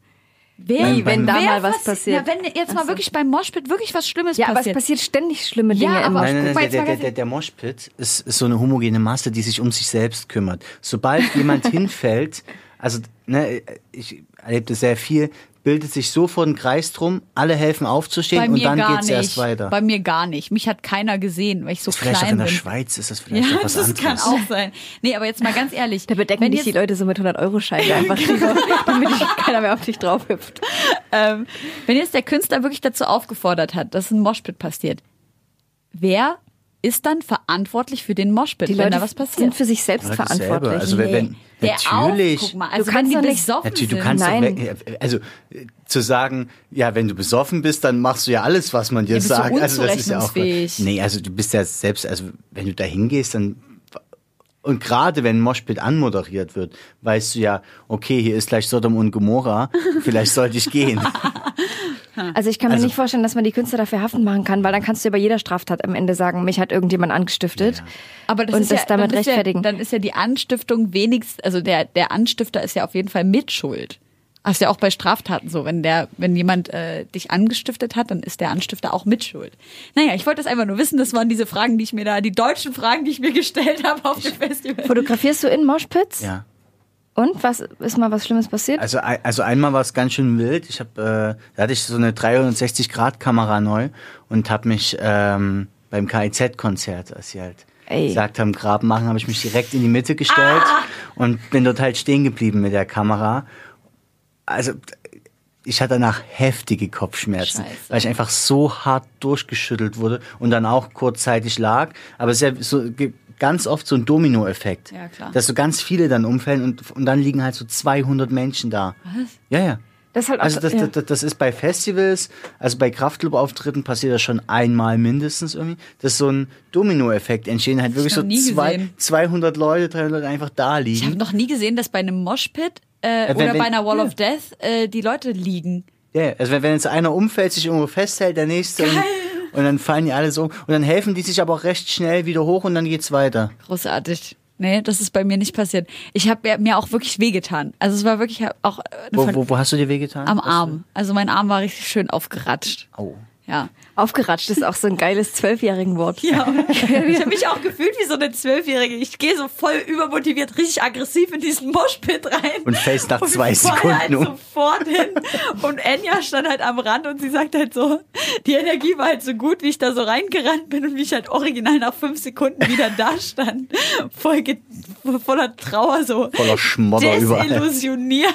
wer, Wie, wenn da mal was passi- passiert? Ja, wenn jetzt mal Ach so. wirklich beim Moshpit wirklich was Schlimmes Ja, aber es passiert. passiert ständig schlimme Dinge Ja, im aber- Moshpit. Nein, nein, Guck mal, nein, jetzt der, mal der, ganz- der, der Moshpit ist, ist so eine homogene Masse, die sich um sich selbst kümmert. Sobald jemand hinfällt, also ne, ich erlebe das sehr viel, bildet sich sofort ein Kreis drum, alle helfen aufzustehen Bei und mir dann gar geht's nicht. erst weiter. Bei mir gar nicht. Mich hat keiner gesehen, weil ich so Vielleicht auch klein in der bin. Schweiz ist das vielleicht Ja, auch was das anderes. kann auch sein. Nee, aber jetzt mal ganz ehrlich. Da bedecken wenn dich die jetzt- Leute so mit hundert-Euro-Scheinen einfach drüber, damit keiner mehr auf dich drauf hüpft. Ähm, wenn jetzt der Künstler wirklich dazu aufgefordert hat, dass ein Moshpit passiert, wer ist dann verantwortlich für den Moshpit, Die wenn Leute da was passiert? sind für sich selbst Leute selber. verantwortlich. Also wenn, wenn Der natürlich, Auch, guck mal, also Du kannst wenn doch die nicht- besoffen natürlich, du sind. kannst doch Nein. weg, also äh, zu sagen, ja, wenn du besoffen bist, dann machst du ja alles, was man dir Ja, bist du sagt. Also das ist ja auch, unzurechnungsfähig. nee, also du bist ja selbst, also wenn du da hingehst, dann und gerade wenn ein Moshpit anmoderiert wird, weißt du ja, okay, hier ist gleich Sodom und Gomorra, vielleicht sollte ich gehen. Also ich kann mir Also- nicht vorstellen, dass man die Künstler dafür haftend machen kann, weil dann kannst du ja bei jeder Straftat am Ende sagen, mich hat irgendjemand angestiftet. Ja. Aber das Und ist das ja, damit dann ist rechtfertigen. Ja, dann ist ja die Anstiftung wenigstens, also der, der Anstifter ist ja auf jeden Fall mitschuld. Das ist ja auch bei Straftaten so. Wenn der, wenn jemand äh, dich angestiftet hat, dann ist der Anstifter auch mitschuld. Naja, ich wollte das einfach nur wissen. Das waren diese Fragen, die ich mir da, die deutschen Fragen, die ich mir gestellt habe auf dem Festival. Fotografierst du in Moshpits? Ja. Und was ist mal was Schlimmes passiert? Also, ein- also einmal war es ganz schön wild. Ich habe, äh, da hatte ich so eine dreihundertsechzig Grad Kamera neu und habe mich ähm, beim K I Z-Konzert, als sie halt Ey. gesagt haben, Grab machen, habe ich mich direkt in die Mitte gestellt und bin dort halt stehen geblieben mit der Kamera. Also ich hatte danach heftige Kopfschmerzen, Scheiße. weil ich einfach so hart durchgeschüttelt wurde und dann auch kurzzeitig lag. Aber es ist ja so ge- ganz oft so ein Dominoeffekt, Ja, klar. dass so ganz viele dann umfällen und, und dann liegen halt so zweihundert Menschen da. Was? Ja, ja. Das ist halt auch, Also das, ja. das, das ist bei Festivals, also bei Kraftclub-Auftritten passiert das schon einmal mindestens irgendwie. Das ist so ein Dominoeffekt. Entstehen halt wirklich noch so nie zwei, gesehen. zweihundert Leute, dreihundert Leute einfach da liegen. Ich habe noch nie gesehen, dass bei einem Moshpit äh, wenn- oder wenn- bei einer Wall ja. of Death äh, die Leute liegen. Ja, also wenn, wenn jetzt einer umfällt, sich irgendwo festhält, der nächste und, und dann fallen die alle so um. Und dann helfen die sich aber auch recht schnell wieder hoch und dann geht's weiter. Großartig. Nee, das ist bei mir nicht passiert. Ich habe mir auch wirklich wehgetan. Also es war wirklich auch äh, eine Wo, Ver- wo, wo hast du dir wehgetan? am Hast du- Arm. Also mein Arm war richtig schön aufgeratscht. Oh. Ja. Aufgeratscht ist auch so ein geiles zwölfjährigen Wort. Ja, ich habe mich auch gefühlt wie so eine Zwölfjährige. Ich gehe so voll übermotiviert, richtig aggressiv in diesen Moshpit rein. Und fällst nach Und zwei fall Sekunden halt um. sofort hin. Und Enya stand halt am Rand und sie sagt halt so, die Energie war halt so gut, wie ich da so reingerannt bin und wie ich halt original nach fünf Sekunden wieder da stand. Voll ge- voller Trauer, so Voller Schmodder überall. desillusioniert.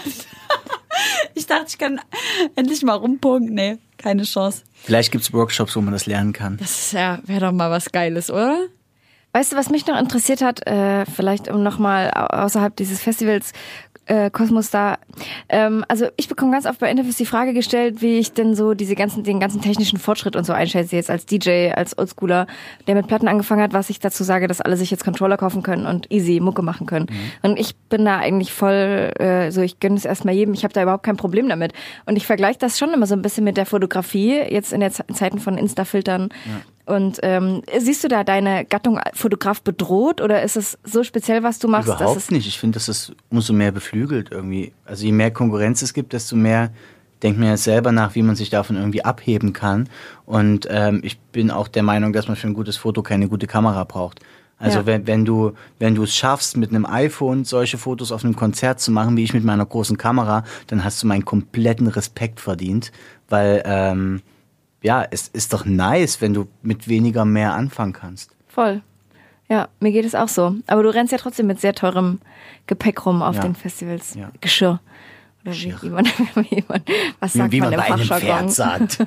Ich dachte, ich kann endlich mal rumpunken. Nee, keine Chance. Vielleicht gibt's Workshops, wo man das lernen kann. Das ist ja, wäre doch mal was Geiles, oder? Weißt du, was mich noch interessiert hat, äh, vielleicht um nochmal außerhalb dieses Festivals äh, Kosmos da. Ähm, also ich bekomme ganz oft bei Interviews die Frage gestellt, wie ich denn so diese ganzen, den ganzen technischen Fortschritt und so einschätze jetzt als D J, als Oldschooler, der mit Platten angefangen hat, was ich dazu sage, dass alle sich jetzt Controller kaufen können und easy Mucke machen können. Mhm. Und ich bin da eigentlich voll, äh, so ich gönne es erstmal jedem, ich habe da überhaupt kein Problem damit. Und ich vergleiche das schon immer so ein bisschen mit der Fotografie, jetzt in der Ze- Zeiten von Insta-Filtern. Ja. Und ähm, siehst du da deine Gattung Fotograf bedroht oder ist es so speziell, was du machst? Überhaupt dass es nicht. Ich finde, dass es umso mehr beflügelt irgendwie. Also je mehr Konkurrenz es gibt, desto mehr denkt man ja selber nach, wie man sich davon irgendwie abheben kann. Und ähm, ich bin auch der Meinung, dass man für ein gutes Foto keine gute Kamera braucht. Also ja. wenn, wenn du wenn du es schaffst, mit einem iPhone solche Fotos auf einem Konzert zu machen, wie ich mit meiner großen Kamera, dann hast du meinen kompletten Respekt verdient, weil ähm, ja, es ist doch nice, wenn du mit weniger mehr anfangen kannst. Voll. Ja, mir geht es auch so. Aber du rennst ja trotzdem mit sehr teurem Gepäck rum auf ja. den Festivals. Ja. Geschirr. Oder wie, wie, man, wie man, was sagt wie man, man im bei einem Fachjargon? Pferd sagt.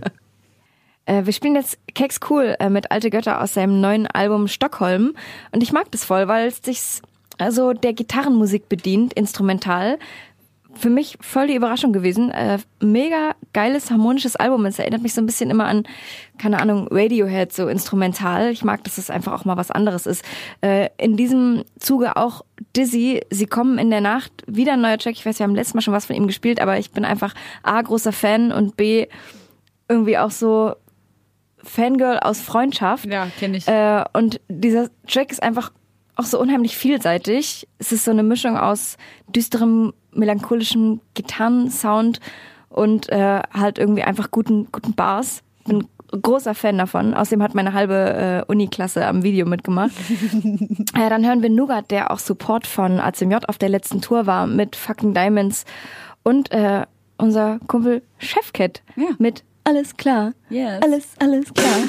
äh, wir spielen jetzt Keks Cool äh, mit Alte Götter aus seinem neuen Album Stockholm. Und ich mag das voll, weil es sich also der Gitarrenmusik bedient, instrumental. Für mich voll die Überraschung gewesen. Äh, mega geiles, harmonisches Album. Es erinnert mich so ein bisschen immer an, keine Ahnung, Radiohead, so instrumental. Ich mag, dass es einfach auch mal was anderes ist. Äh, in diesem Zuge auch Dizzy. Sie kommen in der Nacht. Wieder ein neuer Track. Ich weiß, wir haben letztes Mal schon was von ihm gespielt, aber ich bin einfach A, großer Fan und B, irgendwie auch so Fangirl aus Freundschaft. Ja, kenne ich. Äh, und dieser Track ist einfach auch so unheimlich vielseitig. Es ist so eine Mischung aus düsterem, melancholischem Gitarrensound und äh, halt irgendwie einfach guten guten Bars. Bin großer Fan davon. Außerdem hat meine halbe äh, Uni-Klasse am Video mitgemacht. Ja, dann hören wir Nougat, der auch Support von A C M J auf der letzten Tour war mit Fucking Diamonds und äh, unser Kumpel Chefcat ja. mit Alles klar. Yes. Alles, alles klar.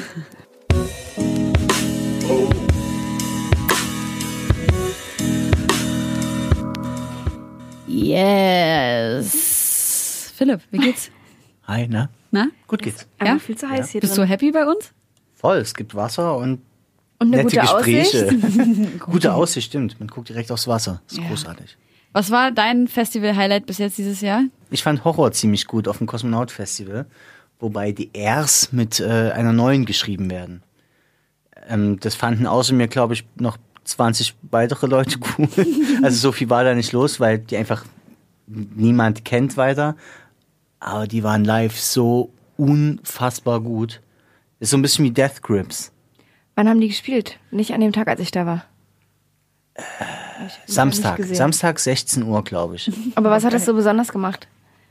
Yes. Philipp, wie geht's? Hi, na? Na? Gut geht's. Einfach Ja? viel zu heiß Ja. hier Bist drin. du happy bei uns? Voll, es gibt Wasser und Und eine nette gute Gespräche. Aussicht. Gute Aussicht, stimmt. Man guckt direkt aufs Wasser. Ist Ja. großartig. Was war dein Festival-Highlight bis jetzt dieses Jahr? Ich fand Horror ziemlich gut auf dem Kosmonaut-Festival, wobei die Rs mit äh, einer neuen geschrieben werden. Ähm, das fanden außer mir, glaube ich, noch zwanzig weitere Leute cool. Also so viel war da nicht los, weil die einfach niemand kennt weiter. Aber die waren live so unfassbar gut. Ist so ein bisschen wie Death Grips. Wann haben die gespielt? Nicht an dem Tag, als ich da war. Ich hab die Samstag. nicht gesehen. Samstag sechzehn Uhr, glaube ich. Aber was hat das so besonders gemacht?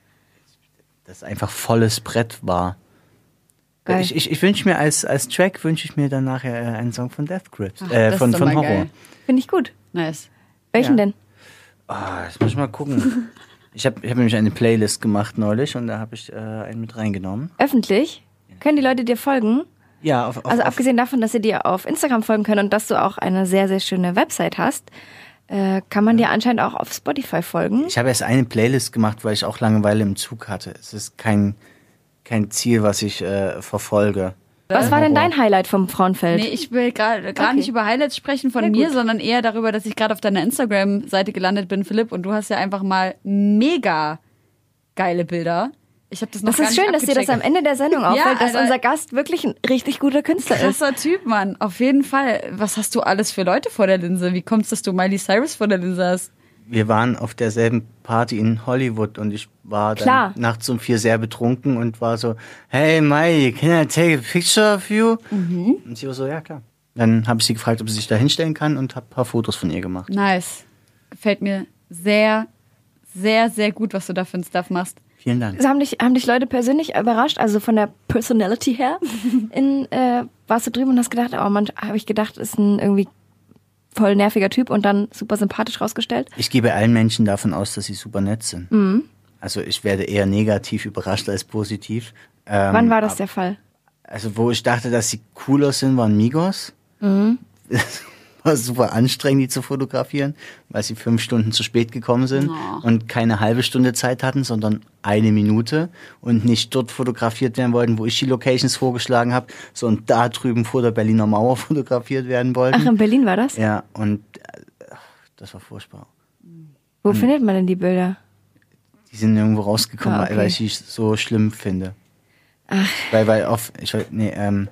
Das einfach volles Brett war. Geil. Ich, ich, ich wünsche mir als, als Track wünsche ich mir dann nachher einen Song von Death Grips. Ach, Äh, das von ist doch von mal Horror. geil. Finde ich gut. Nice. Welchen Ja. denn? Ah, jetzt muss ich mal gucken. Ich habe ich hab nämlich eine Playlist gemacht neulich und da habe ich äh, einen mit reingenommen. Öffentlich? Können die Leute dir folgen? Ja, auf, auf, Also auf, abgesehen davon, dass sie dir auf Instagram folgen können und dass du auch eine sehr, sehr schöne Website hast, äh, kann man dir anscheinend auch auf Spotify folgen. Ich habe erst eine Playlist gemacht, weil ich auch Langeweile im Zug hatte. Es ist kein, kein Ziel, was ich äh, verfolge. Was war denn dein Highlight vom Frauenfeld? Nee, ich will gerade gar Okay. nicht über Highlights sprechen von Sehr mir, gut. sondern eher darüber, dass ich gerade auf deiner Instagram-Seite gelandet bin, Philipp, und du hast ja einfach mal mega geile Bilder. Ich habe das noch Das gar ist nicht schön, dass dir das am abgecheckt. Ende der Sendung auffällt, dass Alter. unser Gast wirklich ein richtig guter Künstler ist. Krasser Typ, Mann. Auf jeden Fall. Was hast du alles für Leute vor der Linse? Wie kommt's, dass du Miley Cyrus vor der Linse hast? Wir waren auf derselben Party in Hollywood und ich war dann Klar. nachts um vier sehr betrunken und war so, hey Miley, can I take a picture of you? Mhm. Und sie war so, ja klar. Dann habe ich sie gefragt, ob sie sich da hinstellen kann und habe ein paar Fotos von ihr gemacht. Nice. Gefällt mir sehr, sehr, sehr gut, was du da für ein Stuff machst. Vielen Dank. Also haben dich, haben dich Leute persönlich überrascht, also von der Personality her? In, äh, warst du drüben und hast gedacht, oh man, habe ich gedacht, ist ein irgendwie voll nerviger Typ und dann super sympathisch rausgestellt? Ich gehe bei allen Menschen davon aus, dass sie super nett sind. Mhm. Also ich werde eher negativ überrascht als positiv. Ähm, Wann war das der Fall? Also wo ich dachte, dass sie cooler sind, waren Migos. Mhm. War super anstrengend, die zu fotografieren, weil sie fünf Stunden zu spät gekommen sind Oh. und keine halbe Stunde Zeit hatten, sondern eine Minute und nicht dort fotografiert werden wollten, wo ich die Locations vorgeschlagen habe, sondern da drüben vor der Berliner Mauer fotografiert werden wollten. Ach, in Berlin war das? Ja, und äh, das war furchtbar. Wo Wo findet man denn die Bilder? Die sind irgendwo rausgekommen, Ah, okay. weil ich die so schlimm finde. Ach. Weil, weil auf, ich weiß, nee, ähm,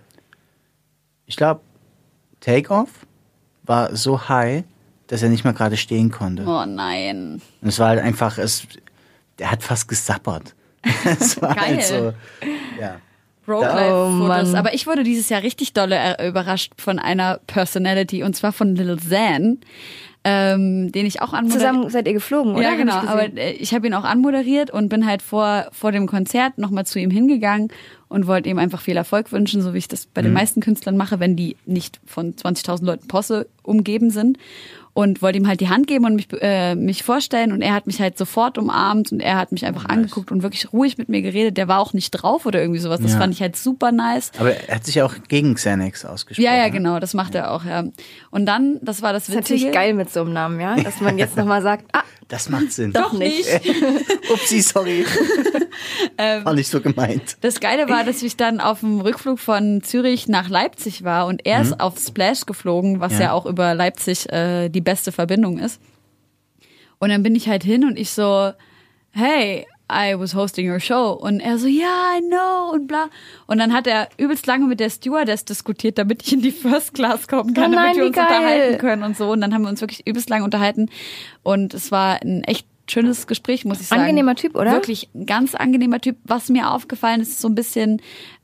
ich glaube, Take-Off war so high, dass er nicht mal gerade stehen konnte. Oh nein. Und es war halt einfach, es, der hat fast gesappert. Es war Geil. halt so, ja. Roguelife-Fotos. Oh, Mann. Aber ich wurde dieses Jahr richtig dolle äh, überrascht von einer Personality und zwar von Lil Xan, ähm, den ich auch anmoderiert. Zusammen seid ihr geflogen, oder? Ja, Hab genau. ich gesehen. Aber äh, ich habe ihn auch anmoderiert und bin halt vor, vor dem Konzert nochmal zu ihm hingegangen und wollte ihm einfach viel Erfolg wünschen, so wie ich das bei den meisten Künstlern mache, wenn die nicht von zwanzigtausend Leuten Posse umgeben sind. Und wollte ihm halt die Hand geben und mich, äh, mich vorstellen. Und er hat mich halt sofort umarmt und er hat mich einfach Oh, nice. angeguckt und wirklich ruhig mit mir geredet. Der war auch nicht drauf oder irgendwie sowas. Das Ja. fand ich halt super nice. Aber er hat sich ja auch gegen Xanax ausgesprochen. Ja, ja, ne? genau, das macht er auch, ja. Und dann, das war das Das ist Witzige. natürlich geil mit so einem Namen, ja? Dass man jetzt nochmal sagt, ah, Das macht Sinn. doch nicht. Upsi, sorry. War nicht so gemeint. Das Geile war, dass ich dann auf dem Rückflug von Zürich nach Leipzig war und er ist auf Splash geflogen, was ja, Ja. auch über Leipzig äh, die beste Verbindung ist. Und dann bin ich halt hin und ich so, hey, I was hosting your show. Und er so, ja, I know und bla. Und dann hat er übelst lange mit der Stewardess diskutiert, damit ich in die First Class kommen kann, Oh nein, damit wir wie uns geil. unterhalten können und so. Und dann haben wir uns wirklich übelst lang unterhalten. Und es war ein echt schönes Gespräch, muss ich sagen. Angenehmer Typ, oder? Wirklich ein ganz angenehmer Typ. Was mir aufgefallen ist, ist so ein bisschen,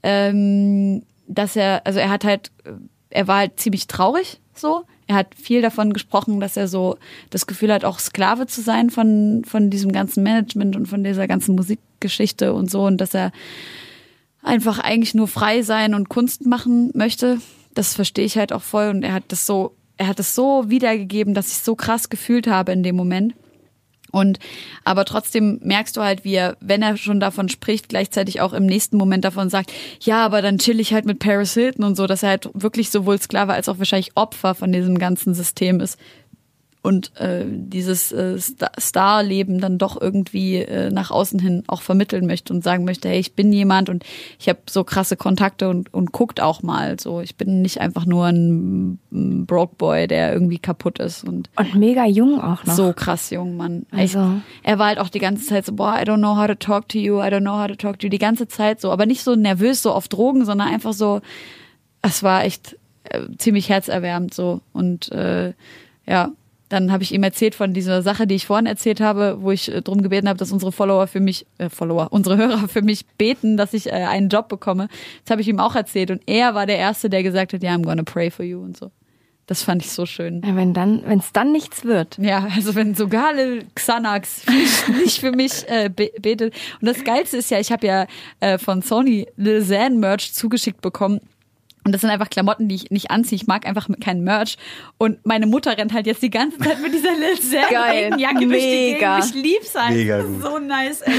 ähm, dass er, also er hat halt, er war halt ziemlich traurig, so. Er hat viel davon gesprochen, dass er so das Gefühl hat, auch Sklave zu sein von, von diesem ganzen Management und von dieser ganzen Musikgeschichte und so. Und dass er einfach eigentlich nur frei sein und Kunst machen möchte. Das verstehe ich halt auch voll. Und er hat das so, er hat das so wiedergegeben, dass ich es so krass gefühlt habe in dem Moment. Und aber trotzdem merkst du halt, wie er, wenn er schon davon spricht, gleichzeitig auch im nächsten Moment davon sagt, ja, aber dann chill ich halt mit Paris Hilton und so, dass er halt wirklich sowohl Sklave als auch wahrscheinlich Opfer von diesem ganzen System ist. Und äh, dieses äh, Star- Star-Leben dann doch irgendwie äh, nach außen hin auch vermitteln möchte und sagen möchte, hey, ich bin jemand und ich habe so krasse Kontakte und, und guckt auch mal. So, ich bin nicht einfach nur ein, ein Broke Boy, der irgendwie kaputt ist. Und Und mega jung auch noch. so krass jung, Mann. Echt. Also. Er war halt auch die ganze Zeit so, boah, I don't know how to talk to you, I don't know how to talk to you. Die ganze Zeit so, aber nicht so nervös, so auf Drogen, sondern einfach so, es war echt äh, ziemlich herzerwärmend so. Und äh, ja, dann habe ich ihm erzählt von dieser Sache, die ich vorhin erzählt habe, wo ich äh, darum gebeten habe, dass unsere Follower für mich, äh, Follower, unsere Hörer für mich beten, dass ich äh, einen Job bekomme. Das habe ich ihm auch erzählt und er war der Erste, der gesagt hat, ja, I'm gonna pray for you und so. Das fand ich so schön. Ja, wenn dann, wenn es dann nichts wird. Ja, also wenn sogar Lil Xanax nicht für mich äh, be- betet. Und das Geilste ist ja, ich habe ja äh, von Sony Lil Xan Merch zugeschickt bekommen. Und das sind einfach Klamotten, die ich nicht anziehe. Ich mag einfach keinen Merch. Und meine Mutter rennt halt jetzt die ganze Zeit mit dieser Lil Geil. Xan-Jacke durch die Mega. Gegend. Ich lieb's einfach. Mega gut. So nice, ey.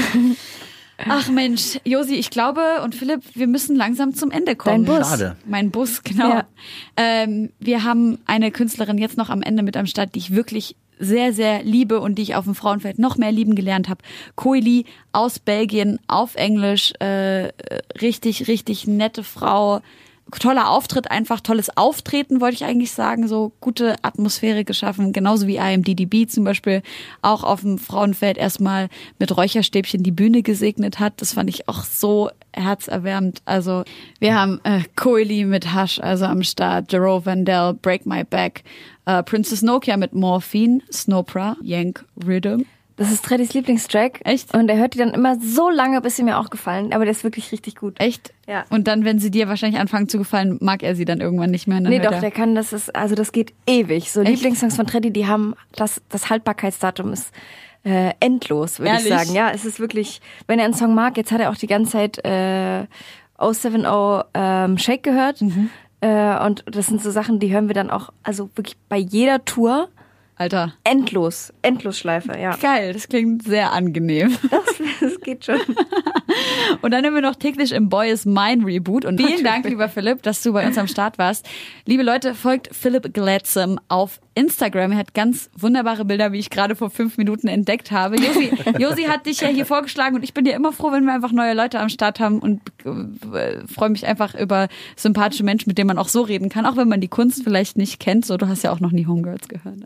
Ach Mensch, Josi, ich glaube und Philipp, wir müssen langsam zum Ende kommen. Dein Bus. Schade. Mein Bus, genau. Ja. Ähm, wir haben eine Künstlerin jetzt noch am Ende mit am Start, die ich wirklich sehr, sehr liebe und die ich auf dem Frauenfeld noch mehr lieben gelernt habe. Coeli aus Belgien, auf Englisch, äh, richtig, richtig nette Frau. Toller Auftritt, einfach tolles Auftreten, wollte ich eigentlich sagen, so gute Atmosphäre geschaffen, genauso wie I M D D B zum Beispiel auch auf dem Frauenfeld erstmal mit Räucherstäbchen die Bühne gesegnet hat. Das fand ich auch so herzerwärmend. Also wir haben äh, Coeli mit Hush, also am Start, Jero Vandell, Break My Back, äh, Princess Nokia mit Morphine, Snopra, Yank Rhythm. Das ist Treddys Lieblingstrack. Echt? Und er hört die dann immer so lange, bis sie mir auch gefallen. Aber der ist wirklich richtig gut. Echt? Ja. Und dann, wenn sie dir wahrscheinlich anfangen zu gefallen, mag er sie dann irgendwann nicht mehr. Und dann Nee, hört doch, er- der kann, das ist, also das geht ewig. So Echt? Lieblingssongs von Treddy, die haben, das, das Haltbarkeitsdatum ist äh, endlos, würde ich Ehrlich? sagen. Ja, es ist wirklich, wenn er einen Song mag, jetzt hat er auch die ganze Zeit äh, null sieben null ähm, Shake gehört. Mhm. Äh, und das sind so Sachen, die hören wir dann auch, also wirklich bei jeder Tour Alter. endlos, Endlosschleife, ja. Geil, das klingt sehr angenehm. Das, das geht schon. Und dann haben wir noch täglich im Boy is Mine Reboot. Und vielen Dank, lieber Philipp, dass du bei uns am Start warst. Liebe Leute, folgt Philipp Gladsome auf Instagram. Er hat ganz wunderbare Bilder, wie ich gerade vor fünf Minuten entdeckt habe. Josi, Josi hat dich ja hier vorgeschlagen und ich bin ja immer froh, wenn wir einfach neue Leute am Start haben und äh, freue mich einfach über sympathische Menschen, mit denen man auch so reden kann, auch wenn man die Kunst vielleicht nicht kennt. So, du hast ja auch noch nie Homegirls gehört.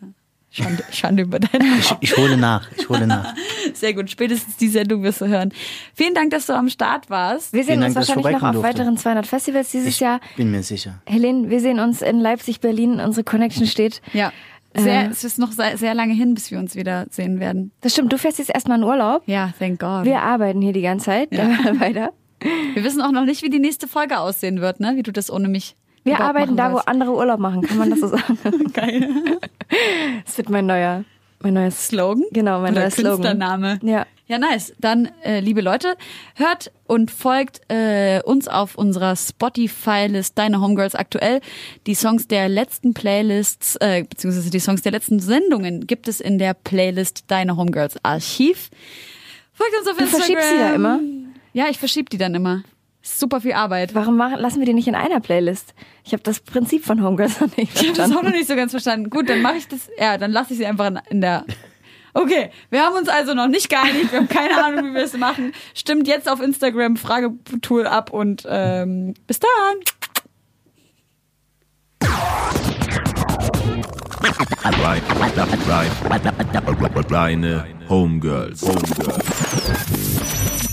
Schande, Schande über deine Ich, ich hole nach, ich hole nach. Sehr gut, spätestens die Sendung wirst du hören. Vielen Dank, dass du am Start warst. Wir sehen Vielen uns Dank, dass ich wahrscheinlich noch vorbeikommen auf durfte. weiteren zweihundert Festivals dieses Ich Jahr. bin mir sicher. Helene, wir sehen uns in Leipzig, Berlin. Unsere Connection steht. Ja, sehr, Äh. es ist noch sehr, sehr lange hin, bis wir uns wieder sehen werden. Das stimmt, du fährst jetzt erstmal in Urlaub. Ja, thank God. Wir arbeiten hier die ganze Zeit. Ja. Dann weiter. Wir wissen auch noch nicht, wie die nächste Folge aussehen wird, ne? Wie du das ohne mich Wir überhaupt arbeiten machen da, wo willst. andere Urlaub machen. Kann man das so sagen? Geil. Das wird mein neuer, mein neues Slogan? Genau, mein Oder neuer Slogan. Künstlername. Ja. Ja, nice. Dann, äh, liebe Leute, hört und folgt äh, uns auf unserer Spotify-List Deine Homegirls aktuell. Die Songs der letzten Playlists, äh, beziehungsweise die Songs der letzten Sendungen gibt es in der Playlist Deine Homegirls Archiv. Folgt uns auf Du Instagram. verschiebst sie da immer? Ja, ich verschieb die dann immer. Ist super viel Arbeit. Warum machen, lassen wir die nicht in einer Playlist? Ich habe das Prinzip von Homegirls noch nicht Ich habe das verstanden. auch noch nicht so ganz verstanden. Gut, dann mache ich das. Ja, dann lasse ich sie einfach in, in der. Okay, wir haben uns also noch nicht geeinigt. Wir haben keine Ahnung, wie wir es machen. Stimmt jetzt auf Instagram Fragetool ab und ähm, bis dann. Deine Homegirls. Homegirls.